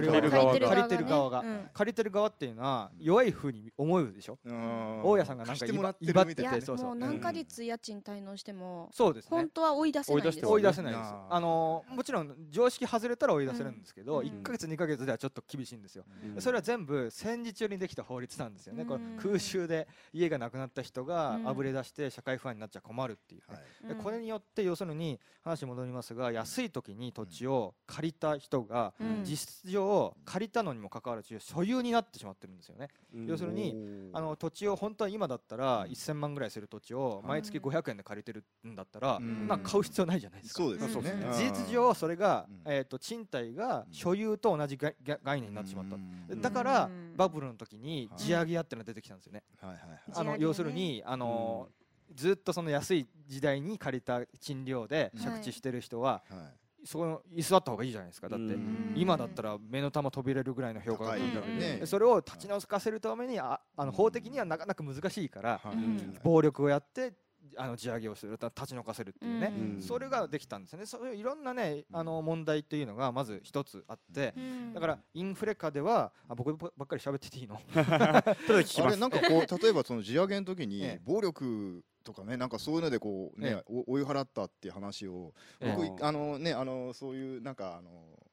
側っていうのは弱い風に思うでしょ。大家さんがなんか威張ってて、 もう何ヶ月家賃滞納してもそうですね、 本当は追い出せないんですよ。 追い出せないです。もちろん常識外れたら追い出せるんですけど、1ヶ月2ヶ月ではちょっと厳しいんですよ。それは全部戦時中にできた法律なんですよね。これ空襲で家がなくなった人があぶれ出して社会不安になっちゃ困るっていうね。でこれによって要するに話戻りますが、安い時に土地を借りた人が実質上借りたのにもかかわらず所有になってしまってるんですよね。要するに土地を本当は今だったら1000万ぐらいする土地を毎月500円で借りてるんだったら買う必要ないじゃないですか。 そうですね。 事実上それが賃貸が所有と同じ概念になってしまった。だからバブルの時に地上げ屋っていうのが出てきたんですよね。要するにずっとその安い時代に借りた賃料で借地してる人はそこに居座った方がいいじゃないですか。だって今だったら目の玉飛びれるぐらいの評価がいいからね。それを立ち直させるために法的にはなかなか難しいから暴力をやって地上げをする、立ち退かせるっていうね、それができたんですよね。そういういろんなね問題というのがまず一つあって、だからインフレ下では僕ばっかり喋ってていいの？ あれなんかこう例えばその地上げの時に暴力とかね、なんかそういうのでこうね追い払ったっていう話を僕そういうなんか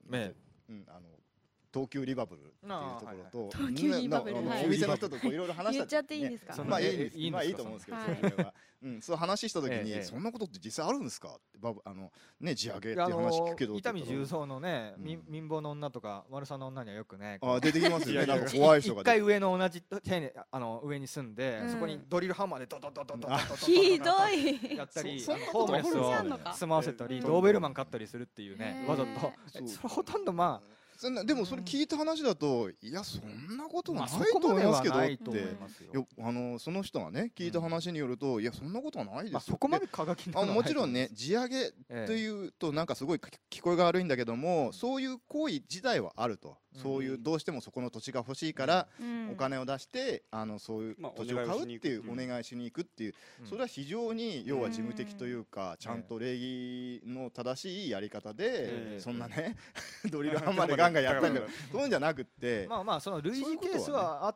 東急リバブルっていうところと東急リバブルお店の人といろいろ話した言っちゃっていいんですか？ まあいいと思うんですけど、そう話した時にそんなことって実際あるんですかって地上げっていう話聞くけど、 伊丹十三のね民房の女とか丸さんの女にはよくね出てきますよね。なんか怖い人が一回上の同じ上に住んでそこにドリルハンマーでドドドドドドひどいやったりホームレスを住まわせたりドーベルマン飼ったりするっていうね、わざとそれほとんどでもそれ聞いた話だといやそんなことないと思いますけどってその人がね聞いた話によるといやそんなことはないですよ。 そこまで過激なもちろんね地上げというとなんかすごい聞こえが悪いんだけども、そういう行為自体はあると。そういうどうしてもそこの土地が欲しいからお金を出してそういう土地を買うっていうお願いしに行くっていう、それは非常に要は事務的というかちゃんと礼儀の正しいやり方でそんなねドリルハンマーでガンガンやったんだけどそういうんじゃなくってその類似ケースはあった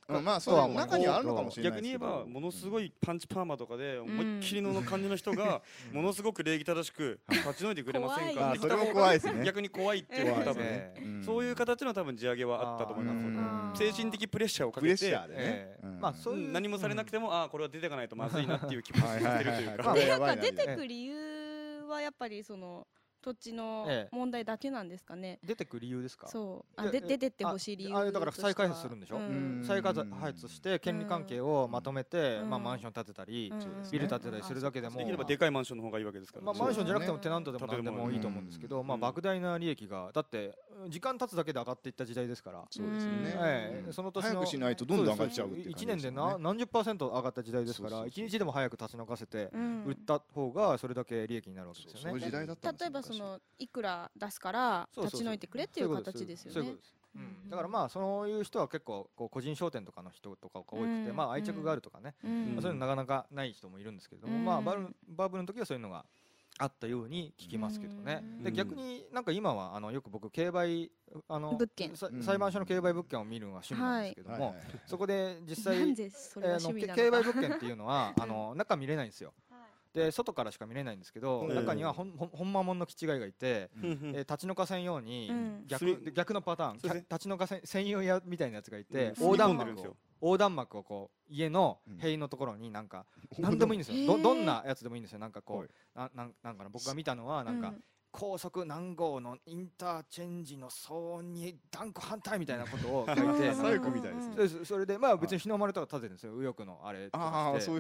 まあそう中にはあるのかもしれない逆に言えばものすごいパンチパーマとかで思いっきりの感じの人がものすごく礼儀正しく立ち退いてくれませんかって来た方が逆に怖いっていう多分そういう形の多分地上げはあったと思います。精神的プレッシャーをかけてまあそういう何もされなくてもこれは出ていかないとまずいなっていう気持ちにさせるというか。 なんか出てく理由はやっぱりその土地の問題だけなんですかね。 出てく理由ですか。 そう出てってほしい理由。 あれだから再開発するんでしょ。再開発して権利関係をまとめてまあマンション建てたりビル建てたりするだけでもできればでかいマンションの方がいいわけですから。 まあマンションじゃなくてもテナントでも何でもいいと思うんですけど、まあ莫大な利益がだって時間経つだけで上がっていった時代ですから。 そうですよね。 その年の早くしないとどんどん上がっちゃうっていう感じですね。 1年で何十%上がった時代ですから、1日でも早く立ち退かせて売った方がそれだけ利益になるわけですよね。 そういう時代だったんですよ。 例えばそのいくら出すから立ち退いてくれっていう形ですよね。 だからまあそういう人は結構個人商店とかの人とかが多くて、まあ愛着があるとかね、そういうのなかなかない人もいるんですけれども、まあバブルの時はそういうのがあったように聞きますけどね。で逆になんか今はよく僕競売物件裁判所の競売物件を見るのが趣味なんですけども、そこで実際競売物件っていうのは中見れないんですよ。で外からしか見れないんですけど、中にはほんまもんの気違いがいて、立ち退かせんように逆のパターン、立ち退かせ専用屋みたいなやつがいて、横断幕をこう家の塀のところになんか何でもいいんですよ。どんなやつでもいいんですよ。なんかこうなんかな、僕が見たのはなんか高速何号のインターチェンジの騒音に断固反対みたいなことを書いて左翼みたいですね。 それでまあ別に日の丸とか立てるんですよ。右翼のあれとかして、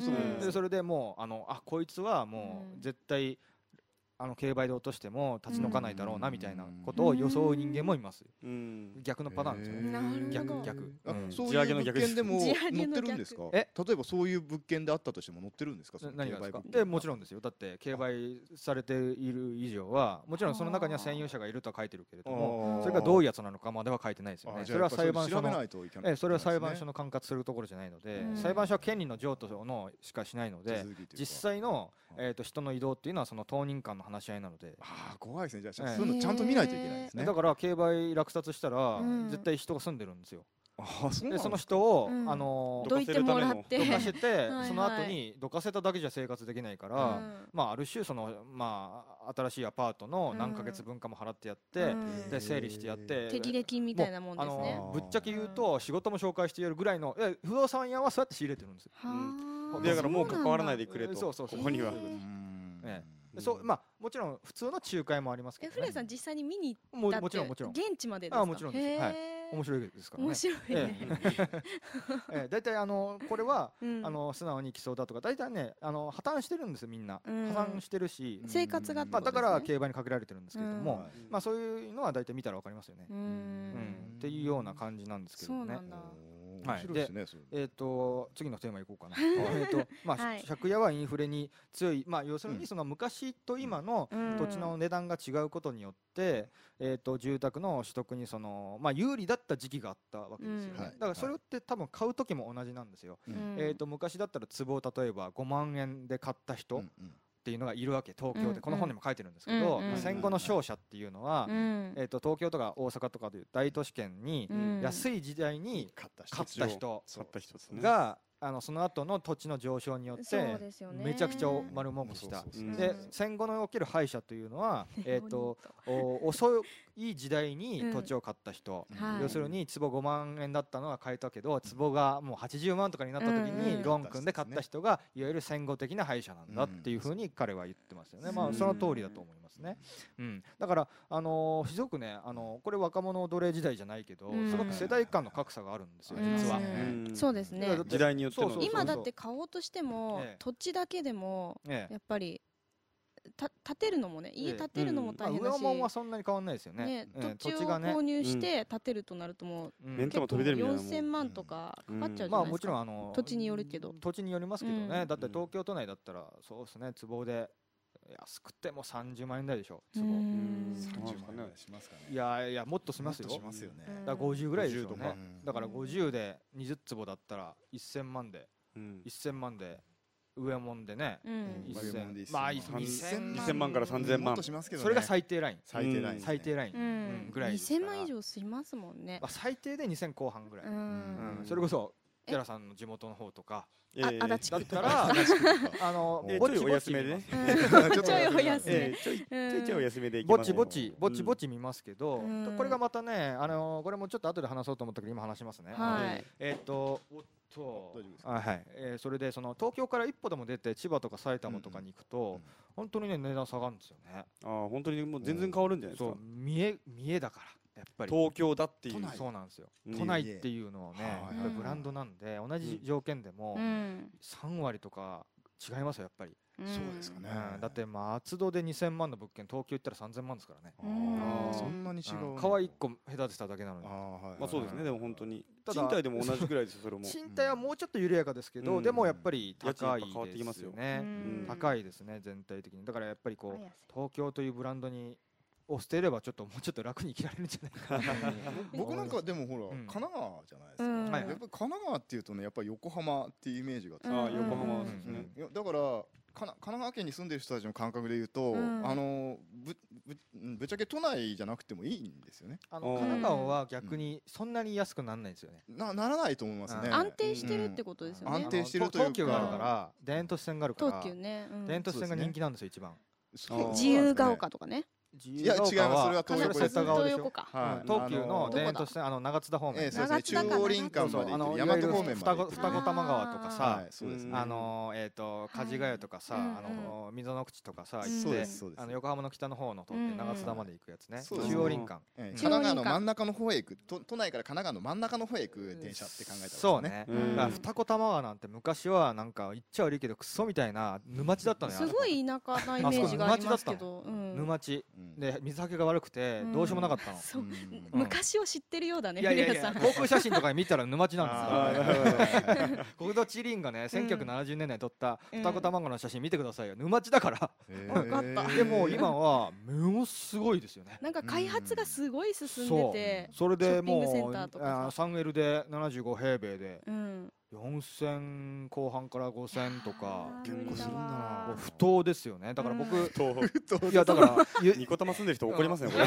でそれでもうこいつはもう絶対競売で落としても立ち退かないだろうなみたいなことを予想人間もいます。逆のパターンですよね。逆。 そういう物件でも載ってるんですか。例えばそういう物件であったとしても載ってるんですか。 何がですか。でもちろんですよ。だって競売されている以上はもちろんその中には占有者がいるとは書いてるけれども、それがどういうやつなのかまでは書いてないですよね。それは裁判所のそれは裁判所の管轄するところじゃないので、裁判所は権利の譲渡のしかしないので、実際の人の移動っていうのはその当人間の話し合いなので。 怖いですね。じゃあそういうのちゃんと見ないといけないですね。 だから競売落札したら絶対人が住んでるんですよ。でその人をどいてもらってどかしてその後にどかせただけじゃ生活できないからまあある種そのまあ新しいアパートの何ヶ月分かも払ってやってで整理してやって手切れ金みたいなもんですね。 ぶっちゃけ言うと仕事も紹介してやるぐらいの不動産屋はそうやって仕入れてるんですよ。 だからもう関わらないでくれと。 ここには。 そうまあもちろん普通の仲介もありますけど。 フレさん実際に見に行ったって。 もちろん現地までですか。 もちろんです。はい。面白いですからね。 面白いね。 だいたいこれは素直に来そうだとかだいたいね破綻してるんですよみんな。破綻してるし生活がだから競売にかけられてるんですけれども、まあそういうのはだいたい見たらわかりますよね。っていうような感じなんですけどね。 そうなんだ。 はい、で次のテーマいこうかな。まあ借家はインフレに強い、まあ要するにその昔と今の土地の値段が違うことによって住宅の取得にそのまあ有利だった時期があったわけですよね。だからそれって多分買う時も同じなんですよ。昔だったら坪を例えば5万円で買った人っていうのがいるわけ。東京でこの本にも書いてるんですけど、戦後の商社っていうのは東京とか大阪とかという大都市圏に安い時代に買った人がその後の土地の上昇によってめちゃくちゃ丸儲けした。で戦後における敗者というのは遅い時代に土地を買った人、要するに坪5万円だったのが買えたけど坪がもう80万とかになった時にローン組んで買った人がいわゆる戦後的な敗者なんだっていうふうに彼は言ってますよね。まあその通りだと思いますね。だからすごくねこれ若者奴隷時代じゃないけどすごく世代間の格差があるんですよ実は。 そうですね。 時代によっての今だって買おうとしても土地だけでもやっぱり建てるのもね家建てるのも大変だし、 上門はそんなに変わんないですよね。 土地を購入して建てるとなるともう結構4000万とかかかっちゃうじゃないですか。 まあもちろん土地によるけど土地によりますけどね。だって東京都内だったらそうですね坪で安くても30万円台でしょ坪。 30万円しますかね。 いやもっとしますよ。だから50ぐらいでしょうね。だから50で20坪だったら1000万で上もんでね 1000万から3000万それが最低ラインぐらいですから 2000万以上しますもんね。 最低で2000後半ぐらい。それこそ寺さんの地元の方とか足立区だったらぼちお休みでね、 ちょいお休み、 ちょいお休みでぼちぼち見ますけど、これがまたねこれもちょっと後で話そうと思ったけど今話しますね。それでその東京から一歩でも出て千葉とか埼玉とかに行くと本当にね値段下がるんですよね。 本当にもう全然変わるんじゃないですか。 見えだからやっぱり東京だっていう。 そうなんですよ。都内っていうのはねやっぱりブランドなんで同じ条件でも3割とか違いますよやっぱり。 そうですかね。 だって松戸で2000万の物件東京行ったら3000万ですからね。 そんなに違う。 川1個下手しただけなのに。 まあそうですね。でも本当に賃貸でも同じぐらいですよ。それも賃貸はもうちょっと緩やかですけど、でもやっぱり高いですよね。高いですね全体的に。だからやっぱりこう東京というブランドを捨てればちょっともうちょっと楽に生きられるんじゃないかな。 僕なんかでもほら神奈川じゃないですか。やっぱり神奈川っていうとねやっぱり横浜っていうイメージがあって。 横浜ですね。 だから神奈川県に住んでる人たちの感覚で言うとぶっちゃけ都内じゃなくてもいいんですよね。 神奈川は逆にそんなに安くならないんですよね。 ならないと思いますね。 安定してるってことですよね。 安定してるというか東急があるから田園都市線があるから東急ね田園都市線が人気なんですよ一番。 自由が丘とかね。 いや違います。それは東横です。 東急の田園都市線長津田方面。 中央林間まで行って大和方面まで。 二子玉川とかさ、梶ヶ谷とかさ、溝の口とかさ行って横浜の北の方の通って長津田まで行くやつね。中央林間。 神奈川の真ん中の方へ行く都内から神奈川の真ん中の方へ行く電車って考えたらそうね。二子玉川なんて昔はなんか言っちゃ悪いけどクソみたいな沼地だったのよ。 すごい田舎なイメージがありますけど。 沼地で水はけが悪くてどうしようもなかったの。 昔を知ってるようだね。 航空写真とか見たら沼地なんですよ。国土地理院がね1970年代に撮った二子玉川の写真見てくださいよ。沼地だから。 分かった。 でも今はものすごいですよね。 なんか開発がすごい進んでて、 それでもう 3L で75平米で4000後半から5000とか結構するんだな。 不当ですよね。だから僕いやだからニコタマ住んでる人怒りますねこれ。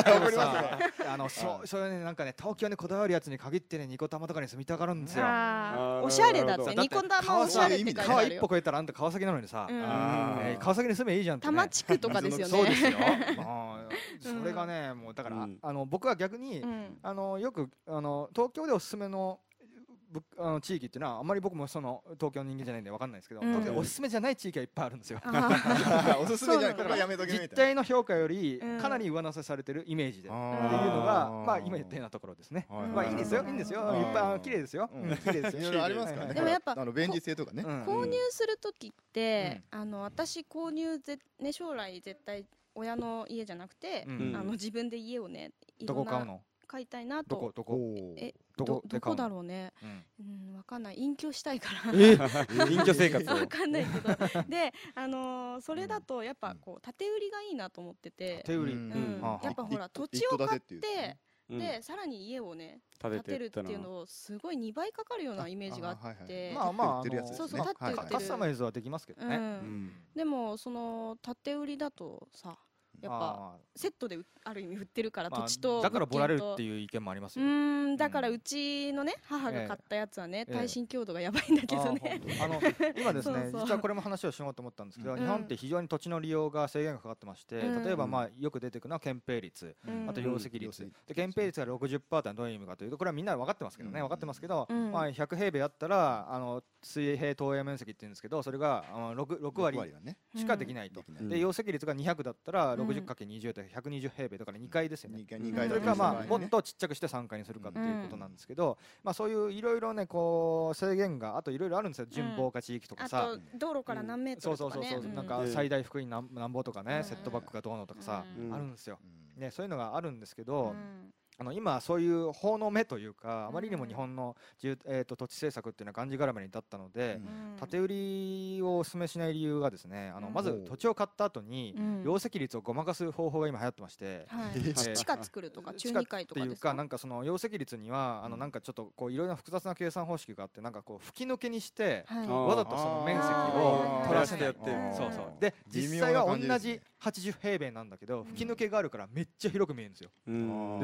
そういうねなんかね東京にこだわるやつに限ってねニコタマとかに住みたがるんですよ。 おしゃれだってニコタマおしゃれって書いてあるよ。 川一歩越えたらあんた川崎なのにさ川崎に住めいいじゃんってね。 多摩地区とかですよね。 そうですよ。それがねもうだから僕は逆によく東京でおすすめの地域っていうのはあんまり僕もその東京の人間じゃないんで分かんないですけど、東京おすすめじゃない地域はいっぱいあるんですよ。 おすすめじゃないこれはやめとけみたいな。 実態の評価よりかなり上乗せされてるイメージでっていうのがまあ今言ったようなところですね。まあいいですよいいんですよいっぱい綺麗ですよ綺麗ですよ。 いろいろありますからね。 でもやっぱ便利性とかね。 購入する時って私購入ね将来絶対親の家じゃなくて自分で家をねどこ買うの？ 買いたいなと。 どこだろうね。わかんない。隠居したいから。 隠居生活。 わかんないけど。で、それだとやっぱこう建て売りがいいなと思ってて。 建て売り。 やっぱほら土地を買ってでさらに家をね建てるっていうのをすごい2倍かかるようなイメージがあって。 まあそうそう建って売ってる。 カスタマイズはできますけどね。 でもその建て売りだとさ。やっぱセットである意味売ってるから土地とだからボラれるっていう意見もありますよ。 だからうちのね母が買ったやつはね耐震強度がやばいんだけどね。 今ですね実はこれも話をしようと思ったんですけど日本って非常に土地の利用が制限がかかってまして例えばまあよく出てくるのは建蔽率あと容積率で建蔽率が 60% ってどういう意味かというとこれはみんな分かってますけどね分かってますけどまあ100平米あったら水平投影面積って言うんですけどそれが6割しかできないと。で容積率が200だったら60×20 で120平米だから2階ですよね。それからまあもっとちっちゃくして3階にするかっていうことなんですけどまあそういういろいろねこう制限があといろいろあるんですよ準防火地域とかさ。 あと道路から何メートルとかね。 そうなんか最大福井なんぼとかねセットバックがどうのとかさあるんですよ。ねそういうのがあるんですけど。今そういう法の目というかあまりにも日本の土地政策っていうのはがんじがらめに立ったので建て売りをお勧めしない理由がですねまず土地を買った後に容積率をごまかす方法が今流行ってまして地下作るとか中2階とかですか。 なんかその容積率にはなんかちょっとこういろいろな複雑な計算方式があってなんかこう吹き抜けにしてわざとその面積を取らせてやってそうで実際は同じ80平米なんだけど吹き抜けがあるからめっちゃ広く見えるんですよ。でもの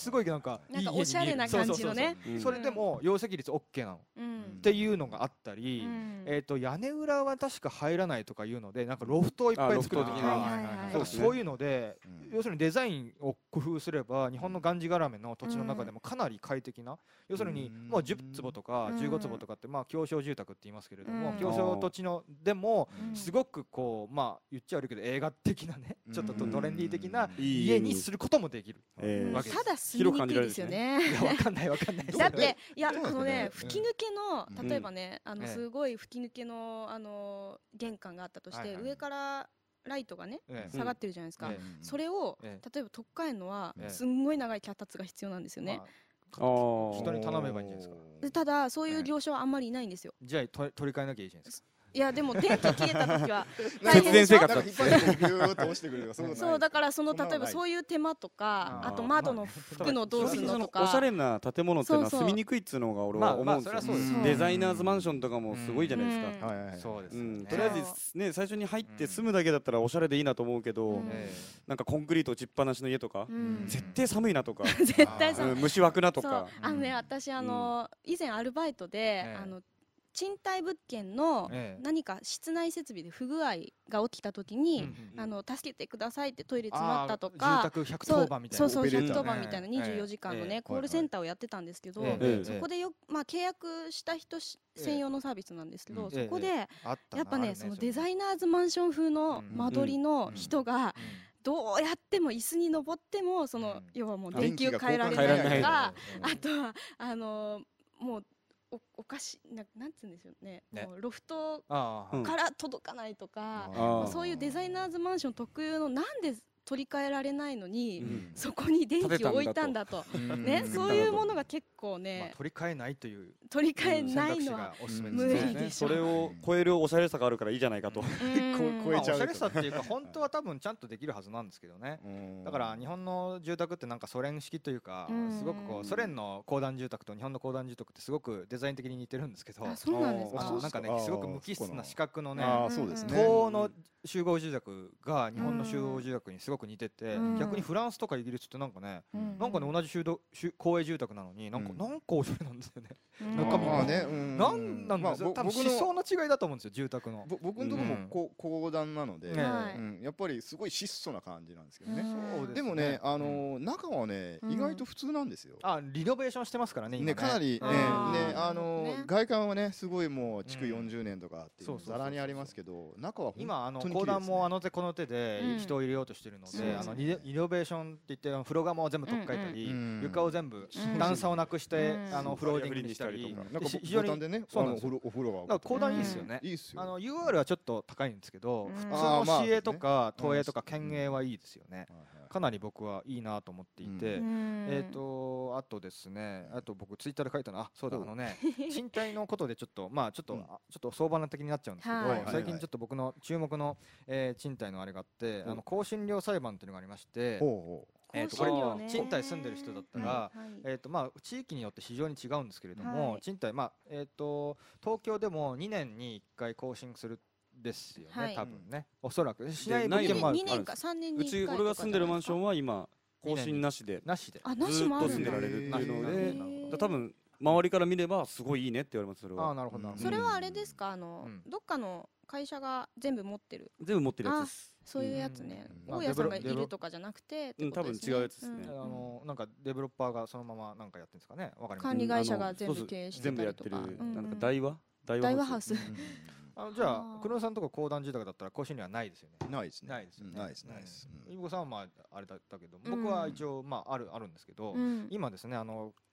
すごいなんかなんかおしゃれな感じのね。 それでも容積率 OK なのっていうのがあったり、屋根裏は確か入らないとかいうので、なんかロフトをいっぱい作るときにそういうので、要するにデザインを工夫すれば日本のがんじがらめの土地の中でもかなり快適な、要するにもう10坪とか15坪とかってまあ狭小住宅って言いますけれども、狭小土地のでもすごくこうまあ言っちゃ悪いけど映画的なね、ちょっとトレンディー的な家にすることもできるわけです。 ただ住みにくいですよね。 いやわかんないだっていや吹き抜けの例えばねすごい吹き抜けの玄関があったとして上からライトがね下がってるじゃないですか。それを例えば取っ換えるのはすんごい長い脚立が必要なんですよね。 人に頼めばいいんじゃないですか。 ただそういう業者はあんまりいないんですよ。 じゃあ取り替えなきゃいいじゃないですか。 いやでも電気切れた時は節電生活だってそうだからその例えばそういう手間とかあと窓の拭くのどうするのとか、 おしゃれな建物っていうのは住みにくいっつうのが俺は思うんですよ。デザイナーズマンションとかもすごいじゃないですか。 そうですとりあえずね最初に入って住むだけだったらおしゃれでいいなと思うけど、なんかコンクリート打ちっぱなしの家とか絶対寒いなとか絶対寒い虫湧くなとか。 私以前アルバイトで賃貸物件の何か室内設備で不具合が起きた時に助けてくださいってトイレ詰まったとか、 住宅110番みたいな、 そう110番みたいな24時間のねコールセンターをやってたんですけど、そこで契約した人専用のサービスなんですけど、そこでやっぱねそのデザイナーズマンション風の間取りの人がどうやっても椅子に登っても要はもう電球変えられないとか、あとはもうおかしなんつうんですよね、もうロフトから届かないとか、そういうデザイナーズマンション特有のなんで取り替えられないのに、そこに電気を置いたんだとね、そういうものが結構ね、 取り替えないという取り替えないのは無理でしょ。 それを超えるおしゃれさがあるからいいじゃないかと。 超えちゃう。おしゃれさっていうか本当は多分ちゃんとできるはずなんですけどね。だから日本の住宅ってなんかソ連式というか、すごくこうソ連の公団住宅と日本の公団住宅ってすごくデザイン的に似てるんですけど、 そうなんですか。 なんかねすごく無機質な四角のね東欧の集合住宅が日本の集合住宅にすごく似てて、逆にフランスとかイギリスってなんかね同じ公営住宅なのになんかおしゃれなんですよね。中身がなんなんですよ。多分思想の違いだと思うんですよ、住宅の。 僕のとこも公団なのでやっぱりすごい質素な感じなんですけどね。でもね中はね意外と普通なんですよ。 リノベーションしてますからね。 かなり外観はねすごいもう築40年とかっていうざらにありますけど、中は今公団もあの手この手で人を入れようとしてるので、リノベーションって言って風呂釜を全部取っ替えたり、床を全部段差をなくしてフローリングにしたり、 非常にねお風呂が公団いいですよね。UR はちょっと高いんですけど、普通の市営とか東映とか県営はいいですよね。かなり僕はいいなと思っていて、あとですね、あと僕ツイッターで書いたのそうだ賃貸のことでちょっと相場な的になっちゃうんですけど、最近ちょっと僕の注目の賃貸のあれがあって、更新料裁判っていうのがありまして、これ賃貸住んでる人だったら地域によって非常に違うんですけれども、賃貸東京でも2年に1回更新するですよね、多分ね、おそらくしない物件もある。 2年か3年に1回。 俺が住んでるマンションは今更新なしでずっと住んでられるっていうので、多分周りから見ればすごいいいねって言われます。それは。 なるほど。 それはあれですか、どっかの会社が全部持ってるやつ。 そういうやつね。大家さんがいるとかじゃなくて、 多分違うやつですね。 なんかデベロッパーがそのままなんかやってるんですかね。わかりません。 管理会社が全部経営してたりとか。 全部やってる。なんか大和ハウス。 じゃあ黒田さんとか公団住宅だったら更新料はないですよね。 ないですね。 ないです。井子さんはあれだったけど、僕は一応あるんですけど、今ですね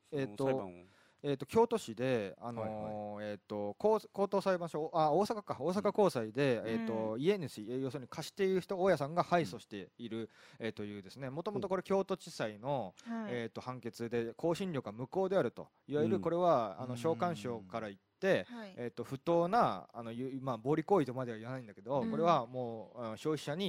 京都市で高等裁判所大阪高裁で家主要するに貸している人大家さんが敗訴しているというですね、もともとこれ京都地裁の判決で更新料が無効であると、いわゆるこれは召喚書から言って不当な暴利行為とまでは言わないんだけど、これはもう消費者に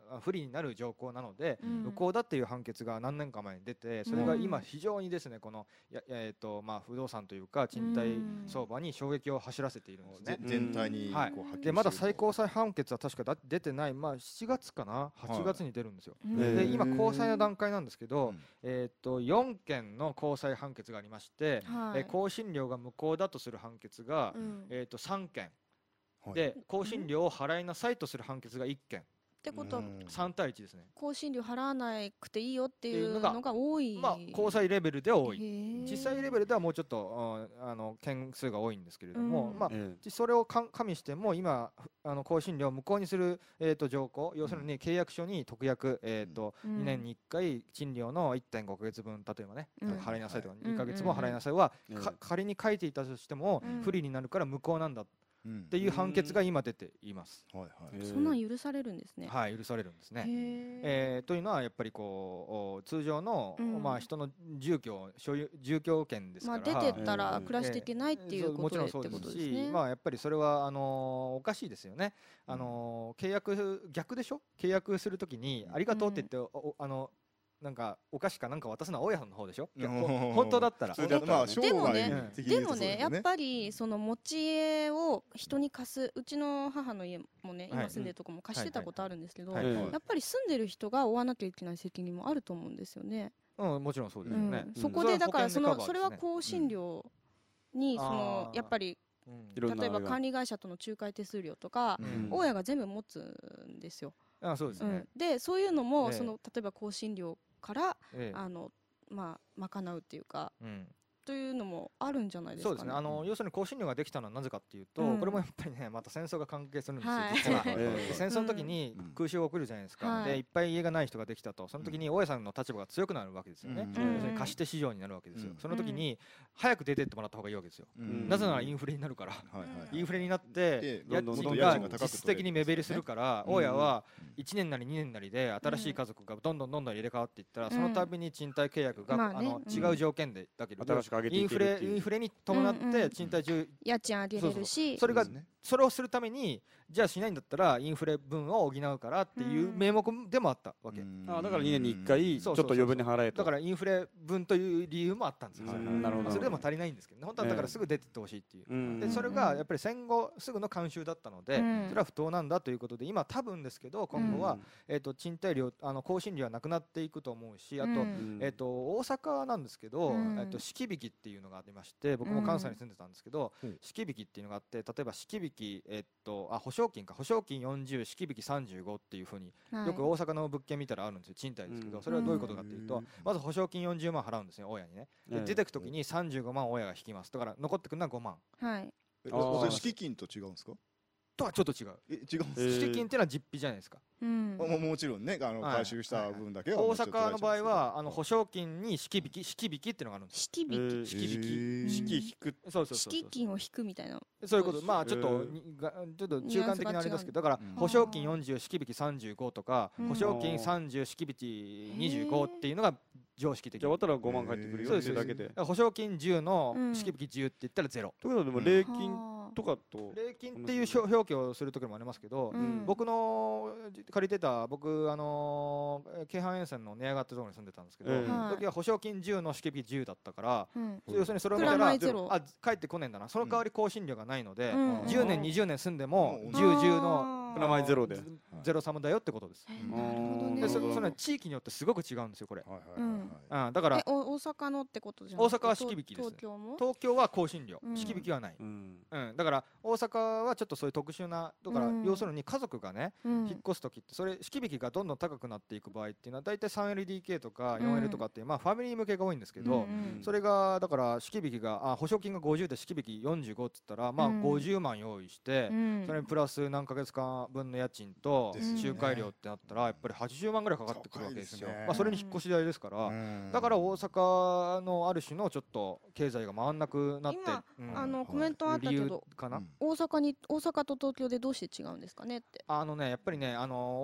不利になる条項なので、無効だっていう判決が何年か前に出て、それが今非常にですねこの不動産というか賃貸相場に衝撃を走らせているんですね。 全体にはい、でまだ最高裁判決は確か出てない、7月かな8月に出るんですよ。で今高裁の段階なんですけど、4件の高裁判決がありまして、更新料が無効だとする判決が、3件で、更新料を払いなさいとする判決が1件ってことは 3対1ですね。 更新料払わなくていいよっていうのが多い。 高裁レベルでは多い。実際レベルではもうちょっと件数が多いんですけれども、それを加味しても今更新料を無効にする条項、要するに契約書に特約2年に1回賃料の 1.5 ヶ月分例えばね払いなさいとか2ヶ月も払いなさいは仮に書いていたとしても不利になるから無効なんだっていう判決が今出ています。 そんなん許されるんですね。 はい、許されるんですね。というのはやっぱりこう通常の人の住居権ですから、 出てったら暮らしていけないっていうことでってことですね。 やっぱりそれはおかしいですよね。契約逆でしょ。契約するときにありがとうって言ってなんかお菓子かなんか渡すのは大家さんの方でしょ。本当だったら。 でもねやっぱりその持ち家を人に貸す、うちの母の家もね今住んでるとこも貸してたことあるんですけど、やっぱり住んでる人が負わなきゃいけない責任もあると思うんですよね。 もちろんそうですよね。 そこでだからそれは更新料にやっぱり例えば管理会社との仲介手数料とか大家が全部持つんですよ。 そうですね。 でそういうのも例えば更新料から賄うっていうか、というのもあるんじゃないですかね。 そうですね。要するに更新料ができたのはなぜかっていうと、これもやっぱりねまた戦争が関係するんですよ。実は戦争の時に空襲が起きるじゃないですか。でいっぱい家がない人ができたと、その時に大家さんの立場が強くなるわけですよね。要するに貸し手市場になるわけですよ。その時に早く出てってもらった方がいいわけですよ。なぜならインフレになるから。インフレになって家賃が実質的に目減りするから、大家は1年なり2年なりで新しい家族がどんどん入れ替わっていったら、その度に賃貸契約が違う条件でだけどインフレに伴って賃貸家賃上げれるし、 それをするためにじゃあしないんだったらインフレ分を補うからっていう名目でもあったわけ。 だから2年に1回ちょっと余分に払えと。 だからインフレ分という理由もあったんですよ。それでも足りないんですけど、本当はだからすぐ出てってほしいっていう。でそれがやっぱり戦後すぐの慣習だったので、それは不当なんだということで、今多分ですけど今後は賃貸料更新料はなくなっていくと思うし、あと大阪なんですけど敷引きっていうのがありまして、僕も関西に住んでたんですけど、敷引きっていうのがあって、例えば敷引き保証金40敷引き35っていうふうによく大阪の物件見たらあるんですよ。賃貸ですけど、それはどういうことかっていうと、まず保証金40万払うんですよ親にね。で出てく時に35万親が引きます。だから残ってくるのは5万。 敷金と違うんですか？ とはちょっと違う。 違うんです。敷金っていうのは実費じゃないですか。 もちろんね回収した分だけは。 大阪の場合は保証金に敷引きっていうのがあるんです。 敷引く。 敷金を引くみたいな。 そういうこと。ちょっと中間的なあれですけど、だから保証金40敷引き35とか保証金30敷引き25っていうのが常識的。 じゃあ終わったら5万返ってくるよってだけで。 保証金10の敷引き10って言ったら0。 ということでも礼金とかと礼金っていう表記をする時もありますけど、僕の借りてた京阪沿線の寝屋川ってところに住んでたんですけど、その時は保証金10の敷引き10だったから、要するにそれを見たら帰ってこねえんだな、その代わり更新料がないので10年20年住んでも10のプラマイゼロでゼロサムだよってことです。その地域によってすごく違うんですよこれ。だから大阪のってことじゃないですか。 大阪は敷引きです。東京は更新料、敷引きはない。だから大阪はちょっとそういう特殊な、だから要するに家族がね引っ越す時って、それ敷引きがどんどん高くなっていく場合っていうのは大体 3LDK とか 4L とかってファミリー向けが多いんですけど、それがだから敷引きが保証金が50で敷引き45っつったら50万用意して、それにプラス何ヶ月間分の家賃と仲介料ってなったらやっぱり80万ぐらいかかってくるわけですよ。それに引っ越し代ですから、だから大阪のある種のちょっと経済が回んなくなって、 今コメントあったけど大阪と東京でどうして違うんですかねって。 やっぱりね大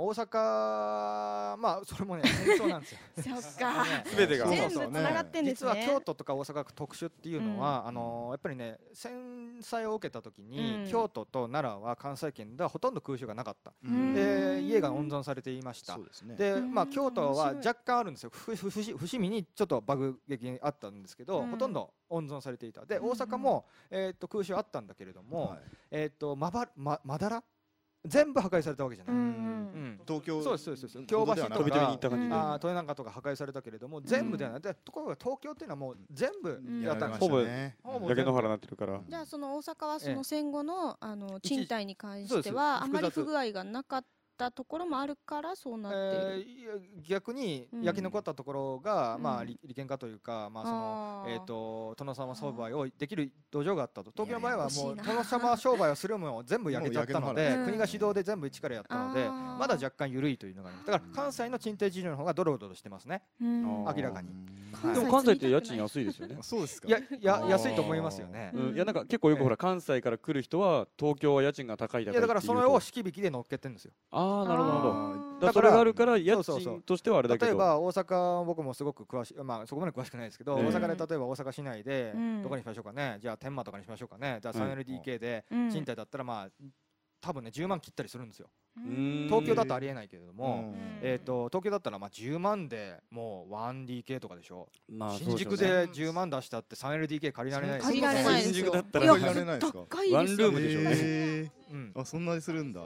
阪それもね戦争なんですよ。 そっか。 全てが全部つながってんですね。 実は京都とか大阪が特殊っていうのはやっぱりね戦災を受けた時に京都と奈良は関西圏ではほとんど空襲がなかった。でで家が温存されていました。でまあ京都は若干あるんですよ。伏見にちょっと爆撃あったんですけど、ほとんど温存されていた。で大阪も空襲あったんだけれども、まだら全部破壊されたわけじゃない。 東京そうです京橋とか豊中とか破壊されたけれども全部ではない。ところが東京っていうのはもう全部やったんですよ。 ほぼ焼け野原になってるから。 じゃあその大阪はその戦後の賃貸に関してはあまり不具合がなかったところもあるからそうなっている。 逆に焼き残ったところがまあ利権化というか、まあその殿様商売をできる土壌があったと。東京の場合はもう殿様商売をするものを全部焼けちゃったので、国が主導で全部一からやったのでまだ若干緩いというのがあります。だから関西の賃貸事情の方がドロドロしてますね、明らかに。 でも関西って家賃安いですよね。 そうですか。 いや安いと思いますよね。 いやなんか結構よくほら関西から来る人は東京は家賃が高いいやだからそれを式引きで乗っけてるんですよ。 ああなるほど。だからそれがあるから家賃としてはあれだけど、 例えば大阪僕もすごく詳しい、まあそこまで詳しくないですけど、大阪で例えば大阪市内でどこにしましょうかね、じゃあ天満とかにしましょうかね、じゃあ 3LDK で賃貸だったらまあ多分ね10万切ったりするんですよ。東京だとありえないけれども、東京だったらまあ10万でもう 1DK とかでしょ。新宿で10万出したって 3LDK 借りられないです。 借りられない。 新宿だったら借りられないですか。 ワンルームでしょ。あそんなにするんだ。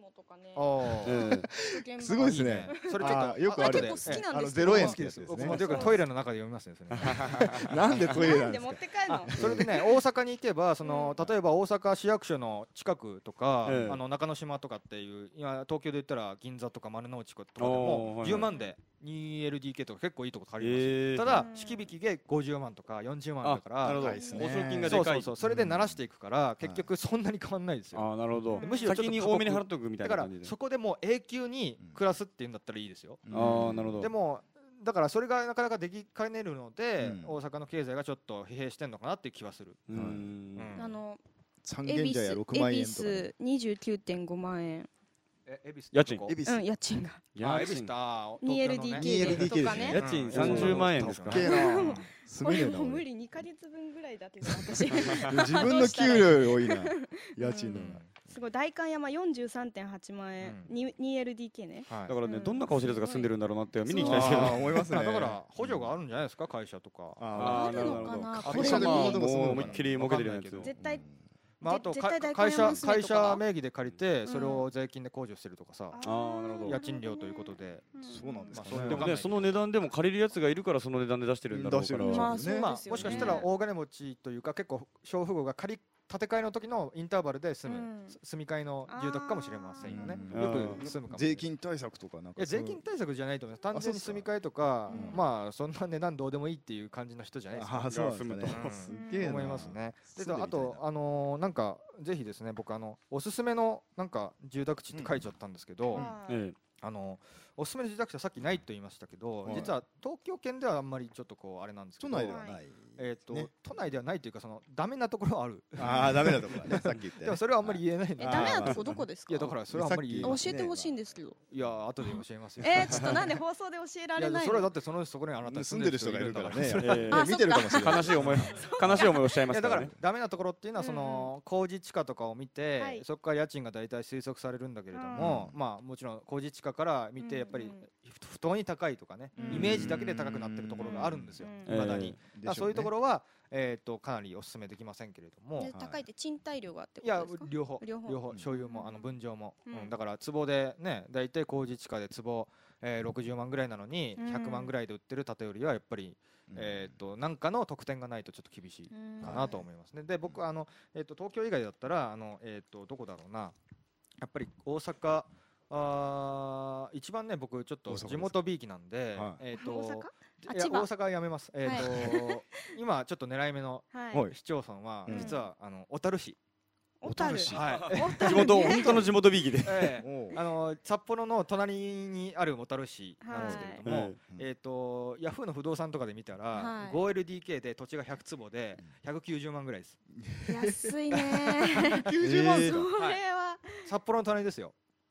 すごいですね。 それちょっとよくあるで 0円好きですね。 僕もよくトイレの中で読みますね。 なんでトイレなんですか。 それでね大阪に行けばその例えば大阪市役所の近くとか中之島とかっていう今東京で言ったら銀座とか丸の内とかでも10万で 2LDK とか結構いいとこ借ります。ただ式引きで50万とか40万だから保証金がでかい。 それで鳴らしていくから結局そんなに変わんないですよ。 なるほど。 むしろ先に多めに払っとくみたいな感じで。 そこでもう永久に暮らすっていうんだったらいいですよ。 なるほど。 でもだからそれがなかなかできかねるので、大阪の経済がちょっと疲弊してんのかなっていう気はする。 三軒茶屋6万円とか。 恵比寿 29.5 万円。 家賃。 家賃が。 恵比寿だ。 2LDK とかね。 家賃30万円ですか。 これも無理2ヶ月分ぐらいだって私。 自分の給料より多いな。家賃の。 すごい代官山 43.8 万円 2LDK ね。 だからねどんな顔してるやつが住んでるんだろうなって見に行きたいですけど思いますね。 だから補助があるんじゃないですか会社とか。 あるのかな。 会社でも思いっきり儲けてるやつ。 絶対。 あと会社名義で借りてそれを税金で控除してるとかさ。家賃料ということで。 そうなんですか。 でもねその値段でも借りるやつがいるからその値段で出してるんだろうから。 もしかしたら大金持ちというか結構小富豪が建て替えの時のインターバルで住み替えの住宅かもしれませんよね。よく住むかも。 税金対策とかなんか。 税金対策じゃないと思います。単純に住み替えとかまあそんな値段どうでもいいっていう感じの人じゃないですか。 そうですね。 すげえ思いますね。あとなんかぜひですね僕おすすめのなんか住宅地って書いちゃったんですけど。おすすめの住宅地はさっきないと言いましたけど、実は東京圏ではあんまりちょっとこうあれなんですけど、 都内ではない。 都内ではないというかそのダメなところはある。 ダメなところね。さっき言って。 でもそれはあんまり言えないの。 ダメなとこどこですか。 いやだからそれはあんまり言えない。 教えてほしいんですけど。 いや後で教えますよ。 ちょっとなんで放送で教えられないの。 それはだってそこにあなた住んでる人がいるからね。見てるかもしれない。 悲しい思いをしちゃいますからね。 だからダメなところっていうのはその工事地価とかを見てそこから家賃がだいたい推測されるんだけれども、まあもちろん工事地価から見てやっぱり不当に高いとかねイメージだけで高くなってるところがあるんですよ未だに。そういうところはかなりお勧めできませんけれども。 高いって賃貸料がってことですか。 いや両方所有も分譲も。だから坪でねだいたい工事地価で坪60万ぐらいなのに100万ぐらいで売ってる建てよりはやっぱりなんかの特典がないとちょっと厳しいかなと思いますね。で僕東京以外だったらどこだろうなやっぱり大阪一番ね僕ちょっと地元びいきなんで大阪はやめます。今ちょっと狙い目の市町村は実は小樽市。 小樽市。 本当の地元びいきで。 札幌の隣にある小樽市なんですけれども、ヤフーの不動産とかで見たら 5LDK で土地が100坪で190万ぐらいです。 安いね。 90万。 それは札幌の隣ですよ。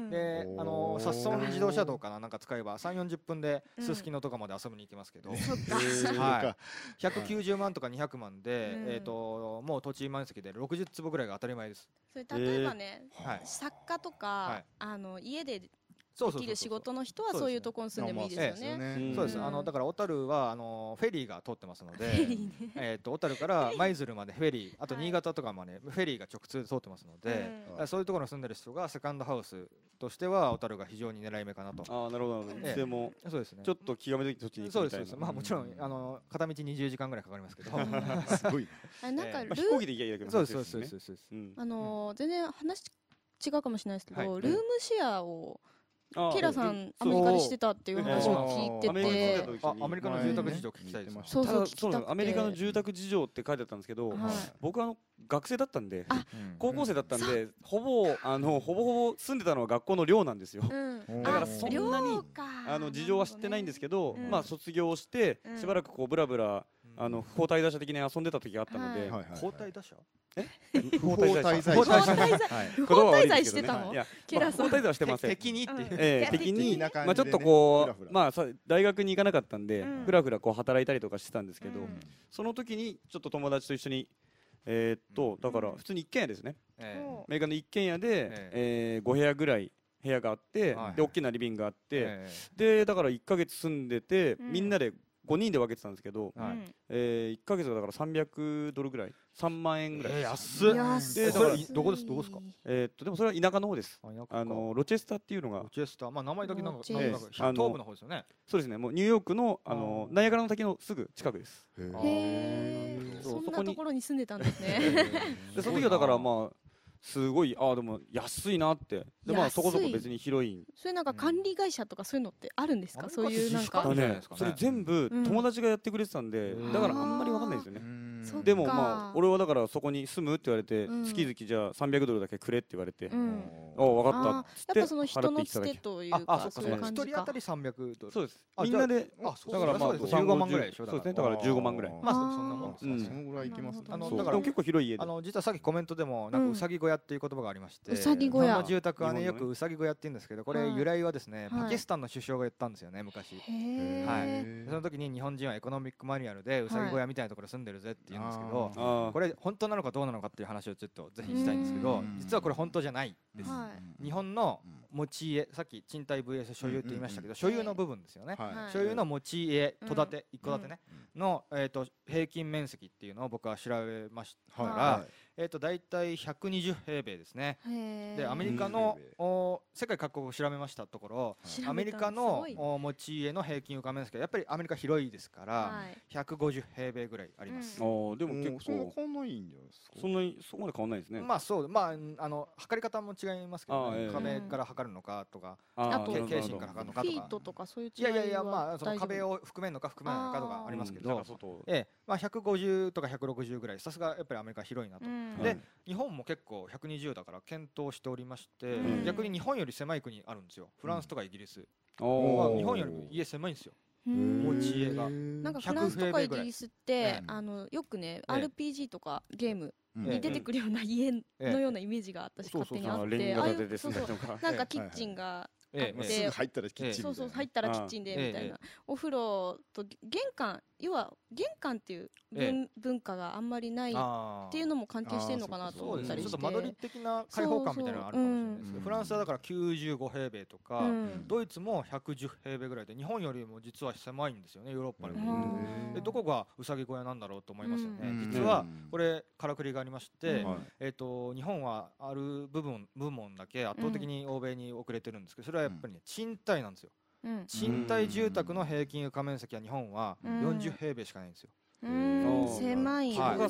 で札村自動車道かな、なんか使えば3、40分ですすきのとかまで遊びに行けますけど、190万とか200万で、もう土地面積で60坪ぐらいが当たり前です。 それ例えばね、作家とか家でできる仕事の人はそういうところに住んでもいいですよね。 そうです。だから小樽はフェリーが通ってますので、小樽から舞鶴までフェリー、あと新潟とかもねフェリーが直通で通ってますので、そういうところに住んでる人がセカンドハウスとしては小樽が非常に狙い目かなと。 なるほど。でもそうですね。ちょっと気がめい土地に行くみたいな。 そうです。もちろん片道20時間ぐらいかかりますけど。 すごい。 なんか飛行機で行けばいいだけど。 そうです。 全然話違うかもしれないですけど、ルームシェアをケラさんアメリカでしてたっていう話を聞いてて、 アメリカの住宅事情聞きたいです。 そうアメリカの住宅事情って書いてあったんですけど、僕は学生だったんで、高校生だったんで、ほぼ住んでたのは学校の寮なんですよ。だからそんなに事情は知ってないんですけど、まあ卒業してしばらくこうブラブラ交代打者的に遊んでた時があったので。 交代打者？ 不法滞在してたの？ 不法滞在はしてません。 敵にっていう。 敵にちょっとこう大学に行かなかったんでふらふらこう働いたりとかしてたんですけど、その時にちょっと友達と一緒にだから普通に一軒家ですね。アメリカの一軒家で5部屋ぐらい部屋があって、で大きなリビングがあって、でだから1ヶ月住んでてみんなで5人で分けてたんですけど、1ヶ月がだから$300ぐらい、3万円ぐらい。 安っ。 でだからどこですか？ でもそれは田舎の方です。ロチェスターっていうのが。 ロチェスター、名前だけなんか東部の方ですよね。 そうですね。もうニューヨークのナイアガラの滝のすぐ近くです。 そんなところに住んでたんですね。 でその時はだからすごいでも安いなって。でそこそこ別に広い。 それなんか管理会社とかそういうのってあるんですか？そういうなんか。 それ全部友達がやってくれてたんで、だからあんまりわかんないですよね。でも俺はだからそこに住むって言われて、月々じゃあ$300だけくれって言われて、分かったっつってやっぱその人のつてというか、そういう感じか。 1人当たり$300。 そうです。みんなでだから 15万ぐらいでしょ。 そうですね。だから15万ぐらい。 そんなもん。 そのぐらいいきます。 だから結構広い家で。 実はさっきコメントでもなんかうさぎ小屋っていう言葉がありまして、 うさぎ小屋。 日本の住宅はねよくうさぎ小屋って言うんですけど、これ由来はですねパキスタンの首相が言ったんですよね昔。その時に日本人はエコノミックマニュアルでうさぎ小屋みたいなところ住んでるぜって言うんですけど、これ本当なのかどうなのかっていう話をちょっとぜひしたいんですけど、実はこれ本当じゃないです。日本の持ち家、さっき賃貸 vs 所有って言いましたけど、所有の部分ですよね。所有の持ち家、戸建て、一戸建てねの平均面積っていうのを僕は調べましたら、だいたい120平米ですね。でアメリカの世界各国を調べましたところ、アメリカの持ち家の平均床面積はやっぱりアメリカ広いですから150平米ぐらいあります。 でも結構そんな変わんないんじゃないですか。 そんなにそこまで変わんないですね。 測り方も違いますけど、壁から測るのかとか、軽心から測るのかとか、 フィートとかそういう違いやその壁を含めるのか含めないのかとかありますけど、150とか160ぐらい、さすがやっぱりアメリカ広いなと。で日本も結構120だから検討しておりまして、逆に日本より狭い国あるんですよ。フランスとかイギリスは日本よりも家狭いんですよ。持ち家がなんかフランスとかイギリスってよくね RPG とかゲームに出てくるような家のようなイメージが私勝手にあって、なんかキッチンがあって、 入ったらキッチン、 入ったらキッチンでみたいな、お風呂と玄関、要は玄関っていう文化があんまりないっていうのも関係してるのかなと思ったりして、 ちょっと間取り的な開放感みたいなのがあるかもしれないですけど、フランスはだから95平米とか、ドイツも110平米ぐらいで日本よりも実は狭いんですよね、ヨーロッパより。でどこがうさぎ小屋なんだろうと思いますよね。実はこれからくりがありまして、日本はある部門だけ圧倒的に欧米に遅れてるんですけど、それはやっぱりね賃貸なんですよ。賃貸住宅の平均床面積は日本は40平米しかないんですよ。 狭いよね。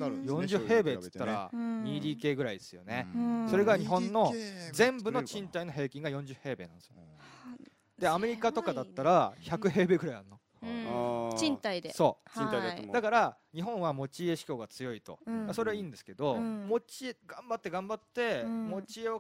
40平米って言ったら 2DK ぐらいですよね。それが日本の全部の賃貸の平均が40平米なんですよ。でアメリカとかだったら100平米ぐらいあるの。 賃貸で。 そう。だから日本は持ち家志向が強いと。それはいいんですけど、頑張って持ち家を買っ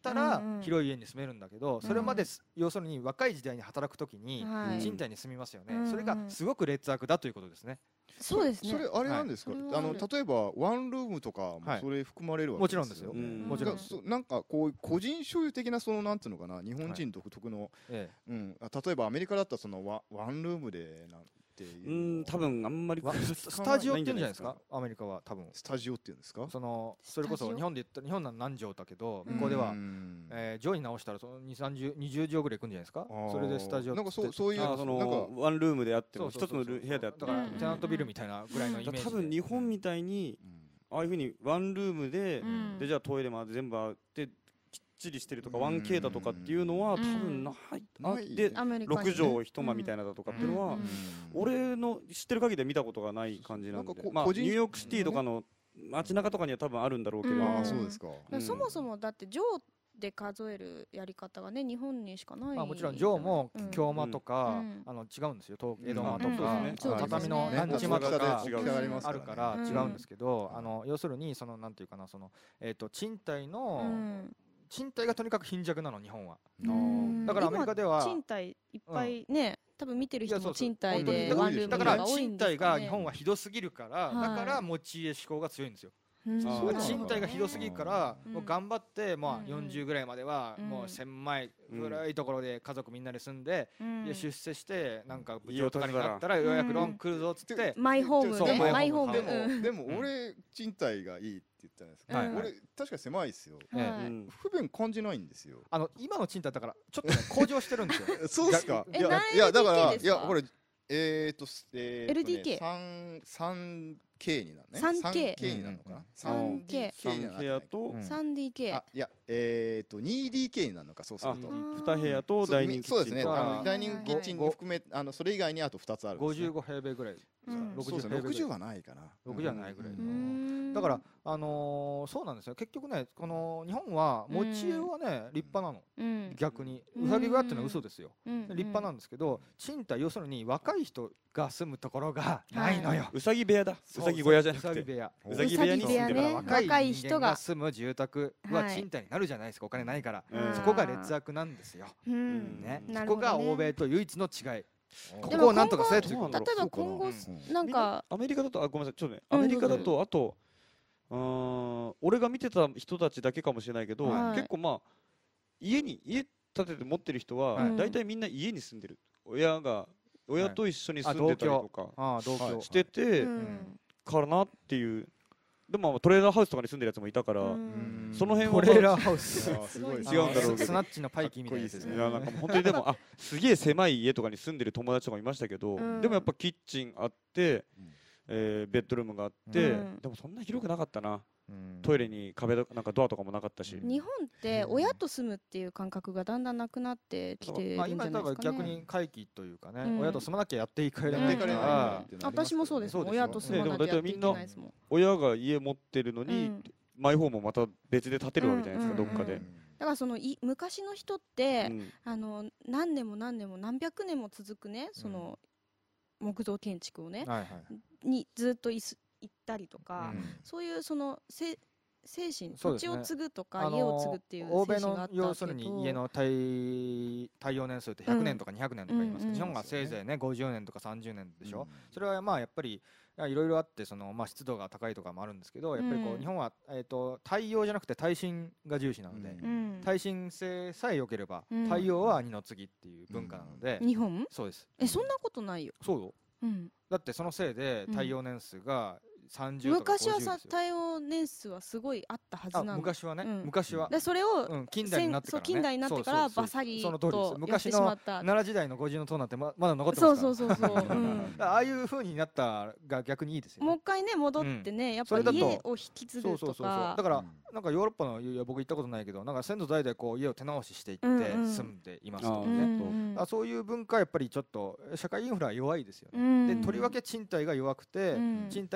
ったら広い家に住めるんだけど、それまで要するに若い時代に働くときに賃貸に住みますよね。それがすごく劣悪だということですね。 そうですね。 それあれなんですか、例えばワンルームとかもそれ含まれるわけですよ。 もちろんですよ。もちろん。 なんかこう個人所有的なそのなんていうのかな、日本人独特の、例えばアメリカだったらそのワンルームでなん多分あんまりスタジオって言うんじゃないですか。アメリカは多分スタジオって言うんですか。 それこそ日本で言ったら日本は何畳だけど向こうでは畳に直したらその20畳ぐらいいくんじゃないですか。それでスタジオなんかそういうなんかワンルームであっても一つの部屋であってもテナントビルみたいなぐらいのイメージ。 多分日本みたいにああいうふうにワンルームでじゃあトイレまで全部あってきっちりしてるとか 1K だとかっていうのは多分ないで6畳一間みたいなだとかっていうのは俺の知ってる限りで見たことがない感じなんで、まあニューヨークシティとかの街中とかには多分あるんだろうけど、 そうですか。 そもそもだって畳で数えるやり方がね日本にしかない。 もちろん畳も京間とか違うんですよ。江戸間とか畳の何日間とかあるから違うんですけど、要するにそのなんていうかな、その賃貸がとにかく貧弱なの日本は。だからアメリカでは賃貸いっぱいね、多分見てる人も賃貸でワンルームだから賃貸が日本はひどすぎるから、だから持ち家志向が強いんですよ。賃貸がひどすぎるからもう頑張って40ぐらいまではもう狭い古いところで家族みんなで住んで出世してなんか部長とかになったらようやくローン来るぞっつってマイホームね。マイホームでも俺賃貸がいいって言ったんですけど、俺確かに狭いですよ。不便感じないんですよ。 今の賃貸だからちょっとね向上してるんですよ。 そうですか。いやだからこれLDK 3K になるね。3K になるのかな。 3部屋と 3DK。 いや2DK になるのか。そうすると 2部屋とダイニングキッチン。 そうですね。ダイニングキッチンに含めそれ以外にあと2つある。 55平米ぐらい。 60はないかな。 60はないぐらい。だからそうなんですよ。結局ね、この日本は持ち家はね立派なの。逆にうさぎ小屋っていうのは嘘ですよ。立派なんですけど、賃貸要するに若い人が住むところがないのよ。 うさぎ部屋だ。うさぎ小屋じゃなくて。 うさぎ部屋に住んでる若い人が住む住宅は賃貸になるじゃないですか。お金ないから。そこが劣悪なんですよ。ね。そこが欧米と唯一の違い。ここをなんとかせえということ。 例えば今後なんかアメリカだとごめんなさいちょっとね、アメリカだとあと俺が見てた人たちだけかもしれないけど、結構まあ家建てて持ってる人は大体みんな家に住んでる。親と一緒に住んでたりとかしててからなっていう。でもトレーラーハウスとかに住んでるやつもいたから、その辺はトレーラーハウスすごい違うんだろうけど、 スナッチのパイキーみたいなやつですね。 なんか本当にでもすげえ狭い家とかに住んでる友達とかいましたけど、でもやっぱキッチンあってベッドルームがあってでもそんな広くなかったな。トイレに壁なんかドアとかもなかったし。 日本って親と住むっていう感覚がだんだんなくなってきてるんじゃないですかね。 今だから逆に回帰というかね、親と住まなきゃやっていかれないから。 私もそうです。親と住まなきゃやっていけないですもん。 親が家持ってるのにマイホームをまた別で建てるわけじゃないですか、どっかで。 だからその昔の人って何年も何百年も続くね、その木造建築をねにずっと行ったりとか、そういうその精神、土地を継ぐとか家を継ぐっていう精神があったけど、 欧米の要するに家の耐用年数って100年とか200年とか言いますけど、日本がせいぜいね50年とか30年でしょ。それはまあやっぱりいろいろあって湿度が高いとかもあるんですけど、やっぱりこう日本は耐用じゃなくて耐震が重視なので、耐震性さえ良ければ耐用は二の次っていう文化なので。 日本？ そうです。 そんなことないよ。 そうよ。だってそのせいで耐用年数が30とか50ですよ。 昔は耐用年数はすごいあったはずなの。 昔はね、昔は。 でそれを近代になってからね。 近代になってからバサリとやってしまった。 奈良時代の五重塔なんてまだ残ってますから。 そう。 ああいう風になったが逆にいいですよ。 もう一回ね戻ってね、やっぱり家を引き継ぐとか。 だからなんかヨーロッパの僕行ったことないけど、なんか先祖代々こう家を手直ししていって住んでいますよね。そういう文化はやっぱりちょっと社会インフラは弱いですよね。でとりわけ賃貸が弱くて、賃貸を借りざる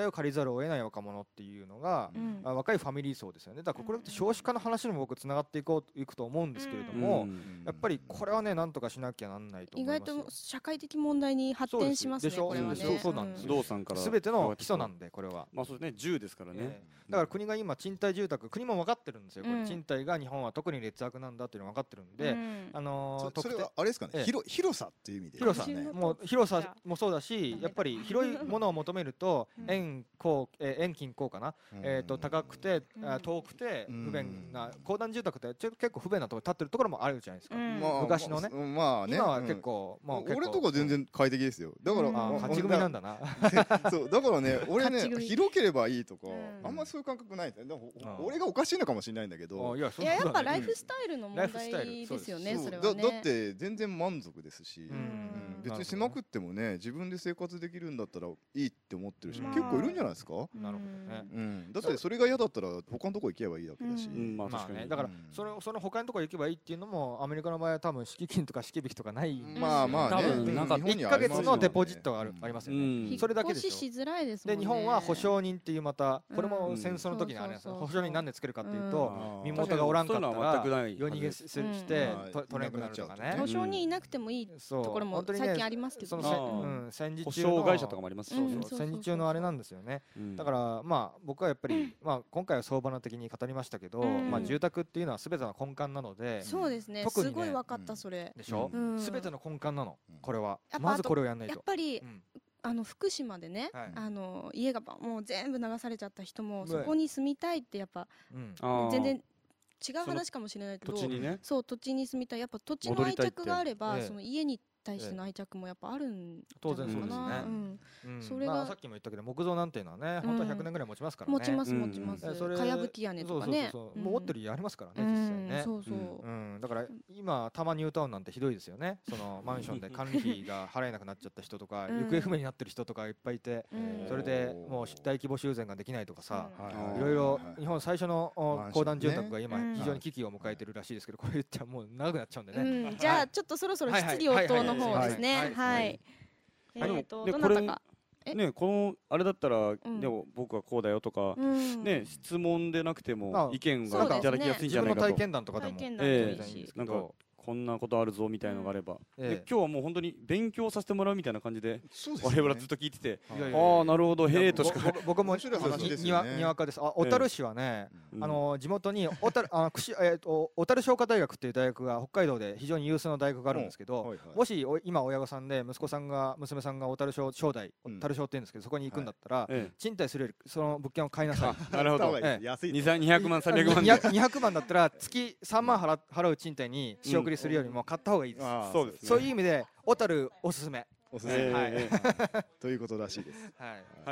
るを得ない若者っていうのが、若いファミリー層ですよね。だからこれって少子化の話にも僕つながっていくと思うんですけれども、やっぱりこれはねなんとかしなきゃなんないと思いますよ。 意外と社会的問題に発展しますね。これはね。 そうなんです。 不動産から全ての基礎なんでこれは。 まあそうですね、10ですからね。 だから国が今賃貸住宅、国も分かってるんですよ。これ賃貸が日本は特に劣悪なんだっていうのが分かってるんで、 それはあれですかね、広さっていう意味で。 広さもう広さもそうだし、やっぱり広いものを求めると遠近高かな、高くて遠くて不便な公団住宅って結構不便なところに建ってるところもあるじゃないですか。昔のね。 まあね。 今は結構俺とか全然快適ですよ。だから勝ち組なんだな。 そうだからね、俺ね広ければいいとかあんまそういう感覚ないですね。俺がおかしいのかもしれないんだけど。 いややっぱライフスタイルの問題ですよね。それはね。 だって全然満足ですし、別に狭くってもね自分で生活できるんだったらいいって思ってる人結構いるんじゃないですか。 なるほどね。 だってそれが嫌だったら他のとこ行けばいいだけだし。 まあね、だからその他のとこ行けばいいっていうのもアメリカの場合は多分敷金とか敷引きとかない。 まあまあね。 1ヶ月のデポジットがありますよね。それだけですよ。 引っ越ししづらいですもんね。 で日本は保証人っていうまたこれも戦争の時にあれですよ。保証人なんでつけるかっていうと身元がおらんかったら夜逃げして取れなくなるとかね。 保証人いなくてもいいところも最近ありますけどね。 戦時中の保証会社とかもあります。 戦時中のあれなんですよね。だからまあ僕はやっぱり今回は相場の的に語りましたけど、住宅っていうのは全ての根幹なので。 そうですね。すごい分かったそれ。 でしょ。全ての根幹なの。これはまずこれをやんないと。 やっぱり福島でね、家がもう全部流されちゃった人もそこに住みたいってやっぱ全然違う話かもしれないけど、そう土地に住みたい、やっぱ土地の愛着があればその家に対しての愛着もやっぱあるん当然そうですね。それがさっきも言ったけど木造なんていうのはね本当は100年ぐらい持ちますからね。 持ちますかやぶき屋根とかね。 持ってる家ありますからね実際ね。だから今多摩ニュータウンなんてひどいですよね。そのマンションで管理費が払えなくなっちゃった人とか行方不明になってる人とかいっぱいいて、それでもう大規模修繕ができないとかさ、いろいろ日本最初の公団住宅が今非常に危機を迎えてるらしいですけど、これ言っちゃもう長くなっちゃうんでね。 じゃあちょっとそろそろ質疑応答の方ですね。はい。どなたか。 ね、このあれだったらでも僕はこうだよとかね、質問でなくても意見がいただきやすいんじゃないかと。 自分の体験談とかでもなんかこんなことあるぞみたいのがあれば、で今日はもう本当に勉強させてもらうみたいな感じで我々はずっと聞いてて、ああなるほどへえとしか。 僕もにわかです。小樽市はね、地元に小樽商科大学っていう大学が北海道で非常に有数の大学があるんですけど、もし今親御さんで息子さんが娘さんが小樽商大小樽商って言うんですけど、そこに行くんだったら賃貸するよりその物件を買いなさい。 なるほど。200万300万 200万だったら月3万払う賃貸に仕送りするよりも買った方がいいです。そういう意味で小樽おすすめ。 ということらしいです。 はい。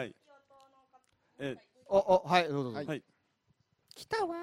はいどうぞ。 来たわ。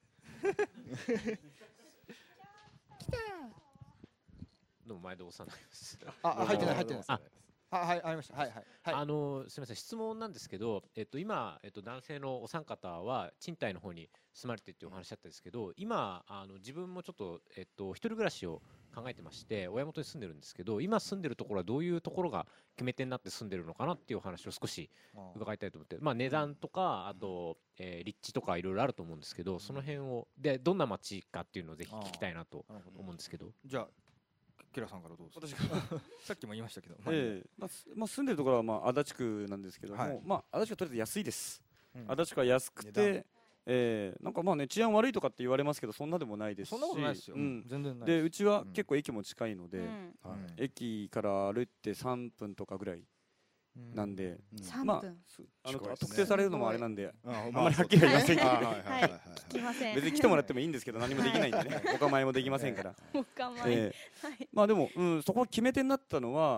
どうも前田幼いです。 入ってない。はいありました。はい。 すみません質問なんですけど、今男性のお三方は賃貸の方に住まれてっていうお話だったんですけど、今自分もちょっと一人暮らしを考えてまして親元に住んでるんですけど、今住んでるところはどういうところが決め手になって住んでるのかなっていうお話を少し伺いたいと思って、値段とかあと立地とかいろいろあると思うんですけど、その辺をでどんな街かっていうのをぜひ聞きたいなと思うんですけど。 じゃあキラさんからどうぞ。さっきも言いましたけど、 住んでるところは足立区なんですけども、足立区はとりあえず安いです。足立区は安くてなんかね治安悪いとかって言われますけどそんなでもないですし、 そんなことないですよ。全然ない。 でうちは結構駅も近いので、駅から歩いて3分とかぐらいなんで、特定されるのもあれなんであんまりはっきりは言いませんけど、別に来てもらってもいいんですけど何もできないんでね、お構いもできませんから。でもそこの決め手になったのは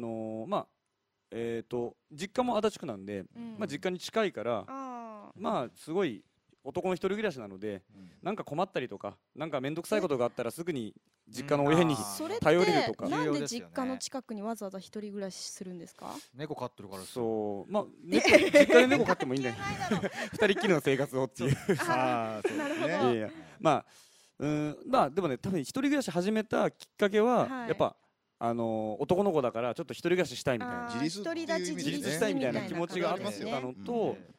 実家も足立区なんで、実家に近いからすごい男の一人暮らしなので、なんか困ったりとかなんか面倒くさいことがあったらすぐに実家の親に頼れるとか。 なんで実家の近くにわざわざ一人暮らしするんですか？ 猫飼ってるから。 そう実家で猫飼ってもいいんだよ。二人っきりの生活をっていう。 なるほど。でもね多分一人暮らし始めたきっかけはやっぱ男の子だからちょっと一人暮らししたいみたいな、 自立したいみたいな気持ちがあったのと、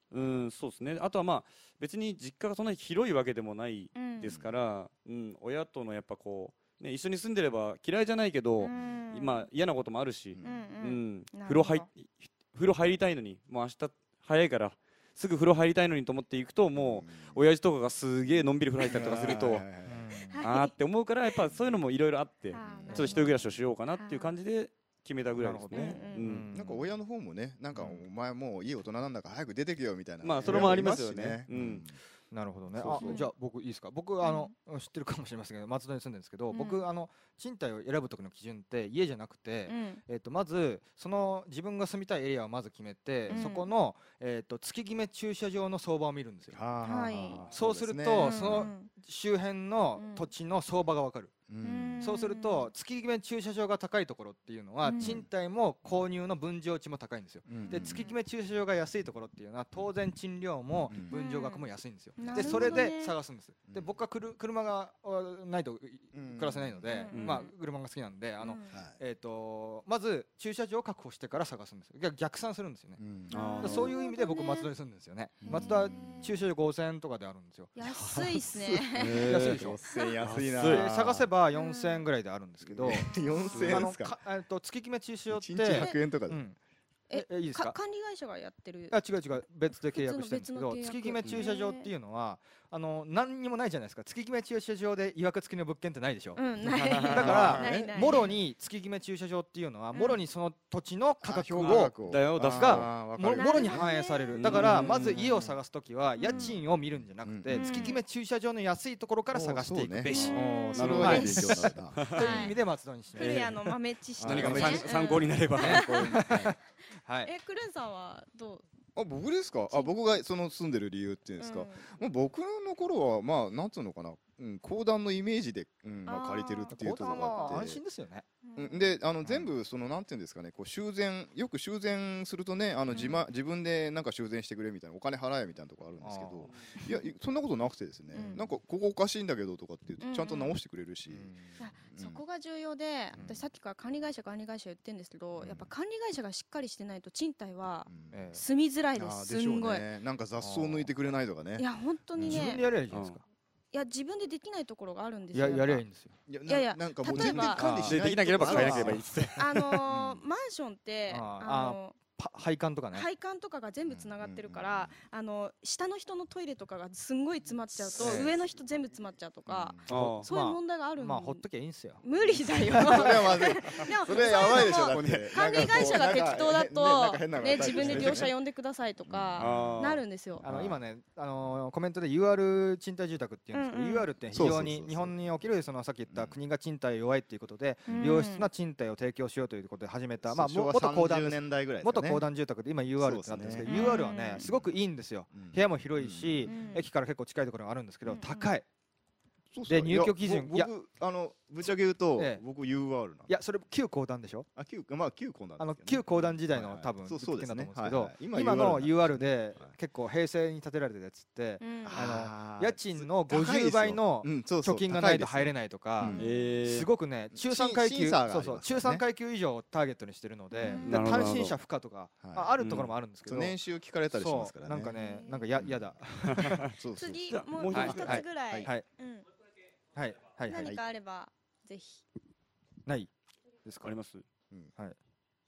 そうですね。あとはまあ別に実家がそんなに広いわけでもないですから、親とのやっぱこうね、一緒に住んでれば嫌いじゃないけど、まあ嫌なこともあるし、風呂入りたいのに、もう明日早いからすぐ風呂入りたいのにと思って行くと、もう親父とかがすげえのんびり風呂入ったりとかするとあーって思うから、やっぱそういうのもいろいろあって、ちょっと一人暮らしをしようかなっていう感じで決めたぐらいですね。 なんか親の方もね、なんかお前もういい大人なんだから早く出てけよみたいな、 まあそれもありますよね。 なるほどね。じゃあ僕いいですか。僕知ってるかもしれませんけど、松戸に住んでるんですけど、僕賃貸を選ぶ時の基準って家じゃなくて、まずその自分が住みたいエリアをまず決めて、そこの月決め駐車場の相場を見るんですよ。そうするとその周辺の土地の相場がわかる。そうすると月決め駐車場が高いところっていうのは賃貸も購入の分譲値も高いんですよ。で月決め駐車場が安いところっていうのは当然賃料も分譲額も安いんですよ。でそれで探すんです。で僕は車がないと暮らせないので、まあ車が好きなんでまず駐車場を確保してから探すんですよ。逆算するんですよね。そういう意味で僕松戸に住んでるんですよね。松戸は駐車場5000円とかであるんですよ。 安いっすね。 安いでしょ。 安いな。 探せば4000円ぐらいであるんですけど、 4000円ですか。 月決め駐車場って 1日100円とかで。 いいですか。 管理会社がやってる。 違う別で契約してるんですけど、月決め駐車場っていうのは何にもないじゃないですか。月決め駐車場で曰く付きの物件ってないでしょ。だからもろに月決め駐車場っていうのはもろにその土地の価格をがもろに反映される。だからまず家を探すときは家賃を見るんじゃなくて、月決め駐車場の安いところから探していくべし。 なるほど。勉強になった。 という意味で松戸にして古谷の豆知識。 何か参考になれば。 はい。 クルンさんはどう？ 僕ですか。僕がその住んでる理由っていうんですか。もう僕の頃はまあなんつうのかな、公団のイメージでまあ借りてるっていうところがあって、 安心ですよね。 で全部そのなんていうんですかね、こう修繕よく修繕するとね、自分でなんか修繕してくれみたいな、お金払えみたいなところあるんですけど、いやそんなことなくてですね、なんかここおかしいんだけどとかって言うとちゃんと直してくれるし。 そこが重要で、私さっきから管理会社言ってるんですけど、やっぱ管理会社がしっかりしてないと賃貸は住みづらいです。すんごい。 なんか雑草抜いてくれないとかね。 いや本当にね。 自分でやればいいじゃないですか。 いや自分でできないところがあるんですよ。 やればいいんですよ。 いやなんかもう全然管理しない。 できなければ変えなければいいっつって。 マンションって配管とかね、 配管とかが全部つながってるから、下の人のトイレとかがすんごい詰まっちゃうと、上の人全部詰まっちゃうとか、そういう問題があるんで、 まあほっときゃいいんすよ。 無理だよ。 それやばいでしょ。だって管理会社が適当だとね、自分で業者呼んでくださいとかなるんですよ。 今ねコメントで UR 賃貸住宅っていうんですけど、UR って非常に日本におけるそのさっき言った国が賃貸弱いっていうことで良質な賃貸を提供しようということで始めた、まあ元公団年代ぐらい元公団住宅で今 UR ってなってるんですけど、UR はねすごくいいんですよ。部屋も広いし、駅から結構近いところがあるんですけど高い。で入居基準、 いやぶっちゃけ言うと僕 UR な。 いやそれ旧公団でしょ。 まあ旧公団。 旧公団時代の多分物件だと思うんですけど、今の UR で結構平成に建てられたやつって家賃の50倍の貯金がないと入れないとか、すごくね中産階級中産階級以上をターゲットにしてるので、単身者不可とかあるところもあるんですけど、 年収聞かれたりしますからね。 なんかねなんかやだ。 次もう一つぐらい。 はい何かあればぜひ。 ないですか。 あります。 はい。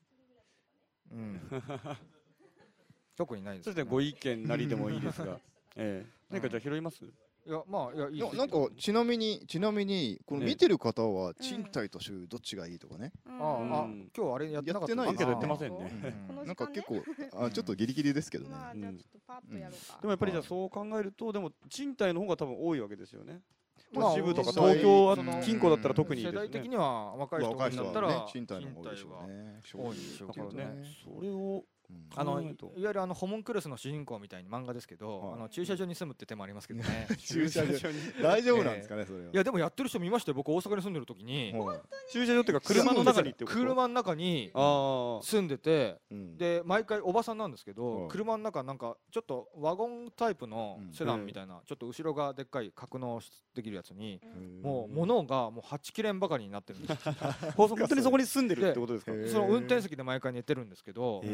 特にないです。 それでご意見なりでもいいですが、何かじゃあ拾います。 いやまあいやいい。 なんかちなみにこの見てる方は賃貸と収どっちがいいとかね。 今日あれやってなかった。 アンケートやってませんね。 なんか結構ちょっとギリギリですけどね。 じゃあちょっとパッとやろうか。 でもやっぱりじゃあそう考えるとでも賃貸の方が多分多いわけですよね。都市部とか東京近郊だったら特に世代的には若い人だったら賃貸の方が多いでしょうね。 多いでしょうけどね。 それをいわゆるホモンクルスの主人公みたいに漫画ですけど、駐車場に住むって手もありますけどね。 駐車場に大丈夫なんですかねそれは。 いやでもやってる人見ましたよ。僕大阪に住んでる時に駐車場っていうか車の中にってこと。 車の中に住んでて、で毎回おばさんなんですけど、車の中なんかちょっとワゴンタイプのセダンみたいなちょっと後ろがでっかい格納できるやつにもう物がもう8切れんばかりになってるんです。 本当にそこに住んでるってことですか。 その運転席で毎回寝てるんですけど、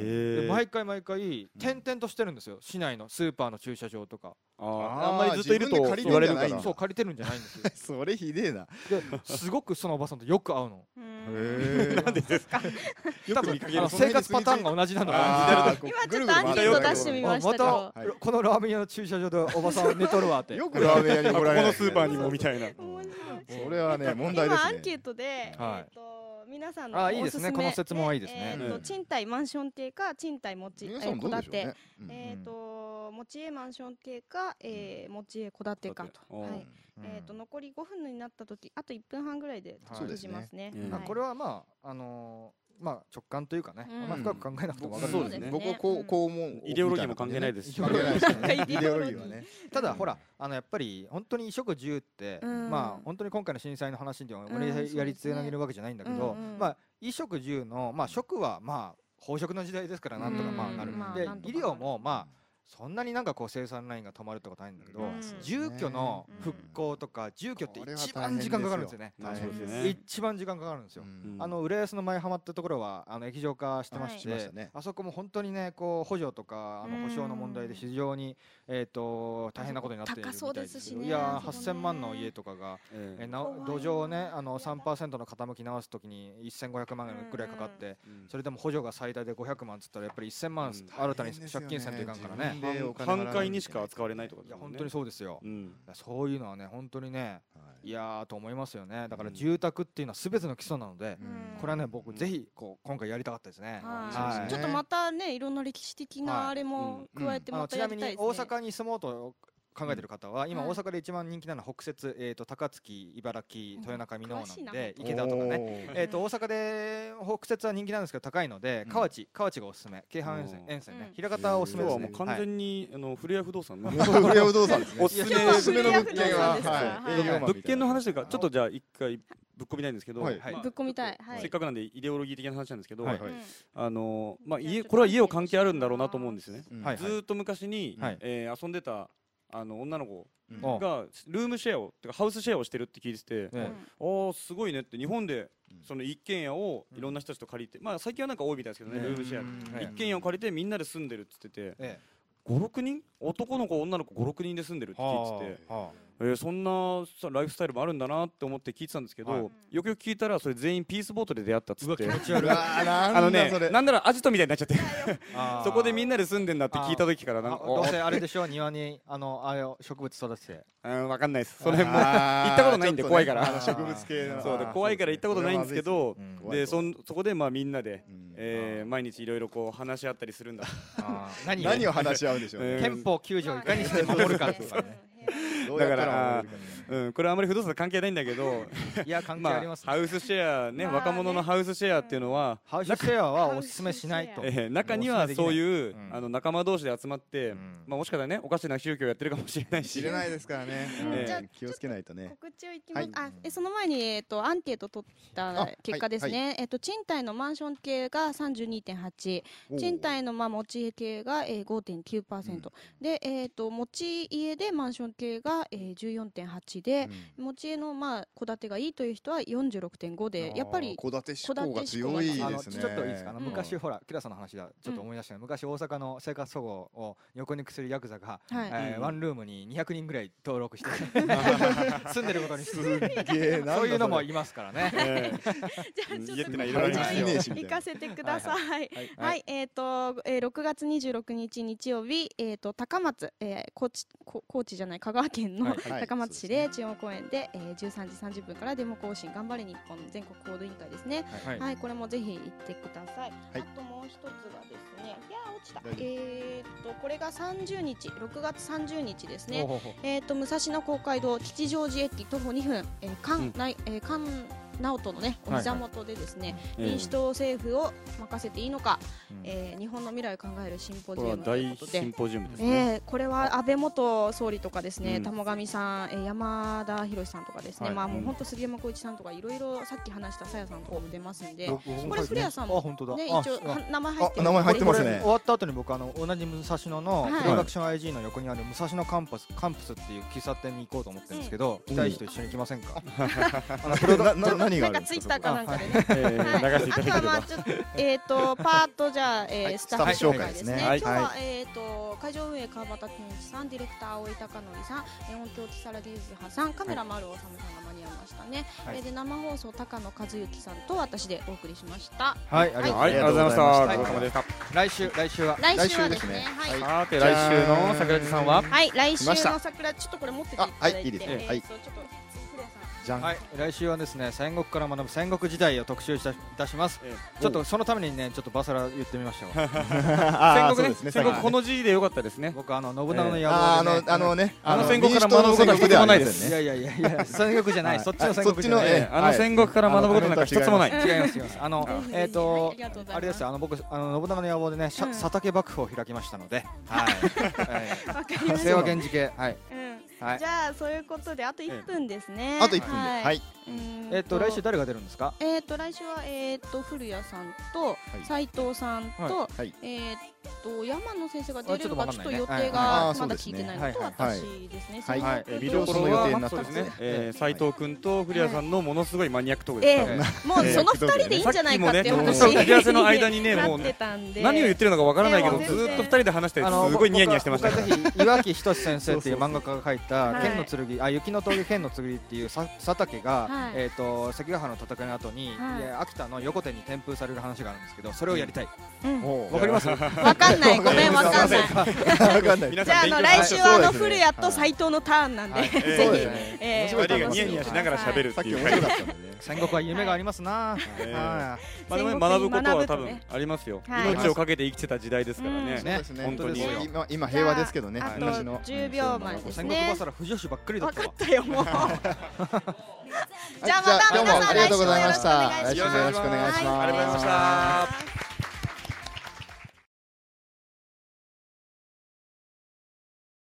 毎回転々としてるんですよ、市内のスーパーの駐車場とか。 あんまりずっといると言われるから。 そう、借りてるんじゃないんですよ。 それひでえな。 ですごくそのおばさんとよく会うの。 なんでですか。 多分生活パターンが同じなのか。今ちょっとアンケート出してみましたけど、 またこのラーメン屋の駐車場でおばさん寝とるわって。 よくラーメン屋に来られる。 このスーパーにもみたいな。 それはね問題ですね。 今アンケートで皆さんのいいですね、この質問はいいですね。 賃貸マンション邸か賃貸持ち戸建て、持ち家マンション邸か持ち家戸建てかと。残り5分になった時、あと1分半ぐらいで通じますね。 これはまあ直感というかね、あんま深く考えなくても分かる。 そうですね。 僕はこう思う。 イデオロギーも関係ないですし。 イデオロギーはね。 ただほらやっぱり本当に衣食住ってまあ本当に今回の震災の話では無理やりつなげるわけじゃないんだけど、まあ衣食住のまあ食はまあ飽食の時代ですからなんとかまあなる。で医療もまあそんなになんかこう生産ラインが止まるってことないんだけど、住居の復興とか住居って一番時間かかるんですよね。一番時間かかるんですよ。浦安の前浜ってところは液状化してまして、あそこも本当にねこう補助とか保証の問題で非常に大変なことになっているみたいですけど、いや8000万の家とかが土壌をね3% の傾き直すときに1500万円くらいかかって、それでも補助が最大で500万っつったらやっぱり1000万新たに借金せんといかんからね。 半壊にしか扱われないとか。 いや本当にそうですよ。そういうのはね本当にねいやと思いますよね。だから住宅っていうのは全ての基礎なので、これはね僕ぜひこう今回やりたかったですね。 ちょっとまたねいろんな歴史的なあれも加えてまたやりたいですね。 ちなみに大阪に住もうと考えてる方は今大阪で一番人気なのは北摂、高槻、茨城、豊中、箕面なんで池田とかね、大阪で北摂は人気なんですけど高いので河内がおすすめ、京阪沿線ね、枚方はおすすめですね。 もう完全に古谷不動産の古谷不動産ですね。おすすめの物件は物件の話というかちょっとじゃあ一回ぶっ込みたいんですけど、 ぶっ込みたい。 せっかくなんでイデオロギー的な話なんですけど、まあこれは家を関係あるんだろうなと思うんですよね。ずっと昔に遊んでた女の子がルームシェアをてかハウスシェアをしてるって聞いてて、ああすごいねって、日本でその一軒家をいろんな人たちと借りて、まあ最近はなんか多いみたいですけどね、ルームシェア一軒家を借りてみんなで住んでるって言ってて、5、6人男の子女の子5、6人で住んでるって聞いてて、そんなライフスタイルもあるんだなって思って聞いてたんですけど、よくよく聞いたらそれ全員ピースボートで出会ったっつって、なんならアジトみたいになっちゃってそこでみんなで住んでんだって聞いた時からなんかどうせあれでしょ、庭に植物育てて。 分かんないです、その辺も行ったことないんで怖いから植物系のそうで怖いから行ったことないんですけど、でそこでまあみんなで毎日いろいろこう話し合ったりするんだ。 何を話し合うんでしょうね。 憲法9条をいかにして守るかとかね。 だからこれはあまり不動産関係ないんだけど、 いや関係あります。 ハウスシェアね、若者のハウスシェアっていうのはハウスシェアはおすすめしないと。 中にはそういう仲間同士で集まって、もしかしたらねおかしな宗教やってるかもしれないし、 知れないですからね。気をつけないとね。 告知をいきます。その前にアンケート取った結果ですね。賃貸のマンション系が 32.8、賃貸の持ち家系が 5.9% で持ち家でマンション系が14.8で、持ち家の戸建てがいいという人は 46.5 で、やっぱり戸建て志向が強いですね。 ちょっといいですか、昔ほらキラさんの話だちょっと思い出した、昔大阪の生活保護を横にするヤクザがワンルームに200人ぐらい登録して住んでることにして、そういうのもいますからね。 じゃあちょっと行かせてください。はい、6月26日日曜日、高松、高知じゃない香川県の高松市で中央公園で13時30分からデモ行進頑張れ日本全国コード委員会ですね。はい、これもぜひ行ってください。あともう一つがですね、いや落ちた。これが30日、6月30日ですね。武蔵野公会堂吉祥寺駅徒歩2分、菅直人のねお膝元でですね、民主党政府を任せていいのか、日本の未来を考えるシンポジウムということで、 シンポジウムですね。 これは安倍元総理とかですね、玉上さん、山田博さんとかですね、もう本当杉山浩一さんとかいろいろさっき話したさやさんとかも出ますんで、これ古谷さんもね一応名前入ってますね。 終わった後に僕同じ武蔵野のプロダクション IG の横にある武蔵野カンパスっていう喫茶店に行こうと思ってるんですけど、期待して一緒に行きませんか？ 何があるんですか。 なんかツイッターかなんかでね。 流していただければ。 あとはまあちょっとパートじゃあスタッフ紹介ですね。今日は会場運営川端健一さん、ディレクター青井貴則さん、音響木更木ゆずはさん、カメラ丸尾治さんが間に合いましたね。で生放送高野和之さんと私でお送りしました。 はい、ありがとうございました。ご苦労様でした。来週はですね。 さて来週の桜地さんは。 はい、来週の桜ちょっとこれ持ってていただいて。 いいですね。はい。 はい、来週はですね戦国から学ぶ戦国時代を特集いたします。ちょっとそのためにねちょっとバサラ言ってみましたわ。 戦国この字でよかったですね。 僕信長の野望で戦国から学ぶことは一つもないです。 いや戦国じゃない、そっちの戦国じゃない。 戦国から学ぶことなんか一つもない。 違います。あれですよ、僕信長の野望でね佐竹幕府を開きましたので、清和源氏系。 じゃあそういうことであと1分ですね。 あと1分で。はい。 来週誰が出るんですか。 来週は古谷さんと斉藤さんと山野先生が出れるかちょっと予定がまだ聞いてないのと私ですね。 はい。ビデオの予定になってますね。斉藤君と古谷さんのものすごいマニアックトークですもうその2人でいいんじゃないかっていう話打ち合わせの間にねもう何を言ってるのかわからないけどずっと2人で話してすごいニヤニヤしてました。 ぜひ岩城仁先生っていう漫画家が書いた剣の剣、雪の峠剣の剣っていう佐竹が関ヶ原の戦いの後に秋田の横手に転封される話があるんですけど、それをやりたい。わかります？ わかんない。ごめんわかんない。じゃあ来週は古谷と斉藤のターンなんでぜひ 2人がニヤニヤしながら喋るっていう回だったんでね。 戦国は夢がありますな。 でも学ぶことは多分ありますよ。命をかけて生きてた時代ですからね。本当に今平和ですけどね。 あと10秒前ですね。 戦国バサラ不女子ばっかりだったわ。 分かったよもう。じゃあまた皆さん来週もよろしくお願いします。 よろしくお願いします。 ありがとうございました。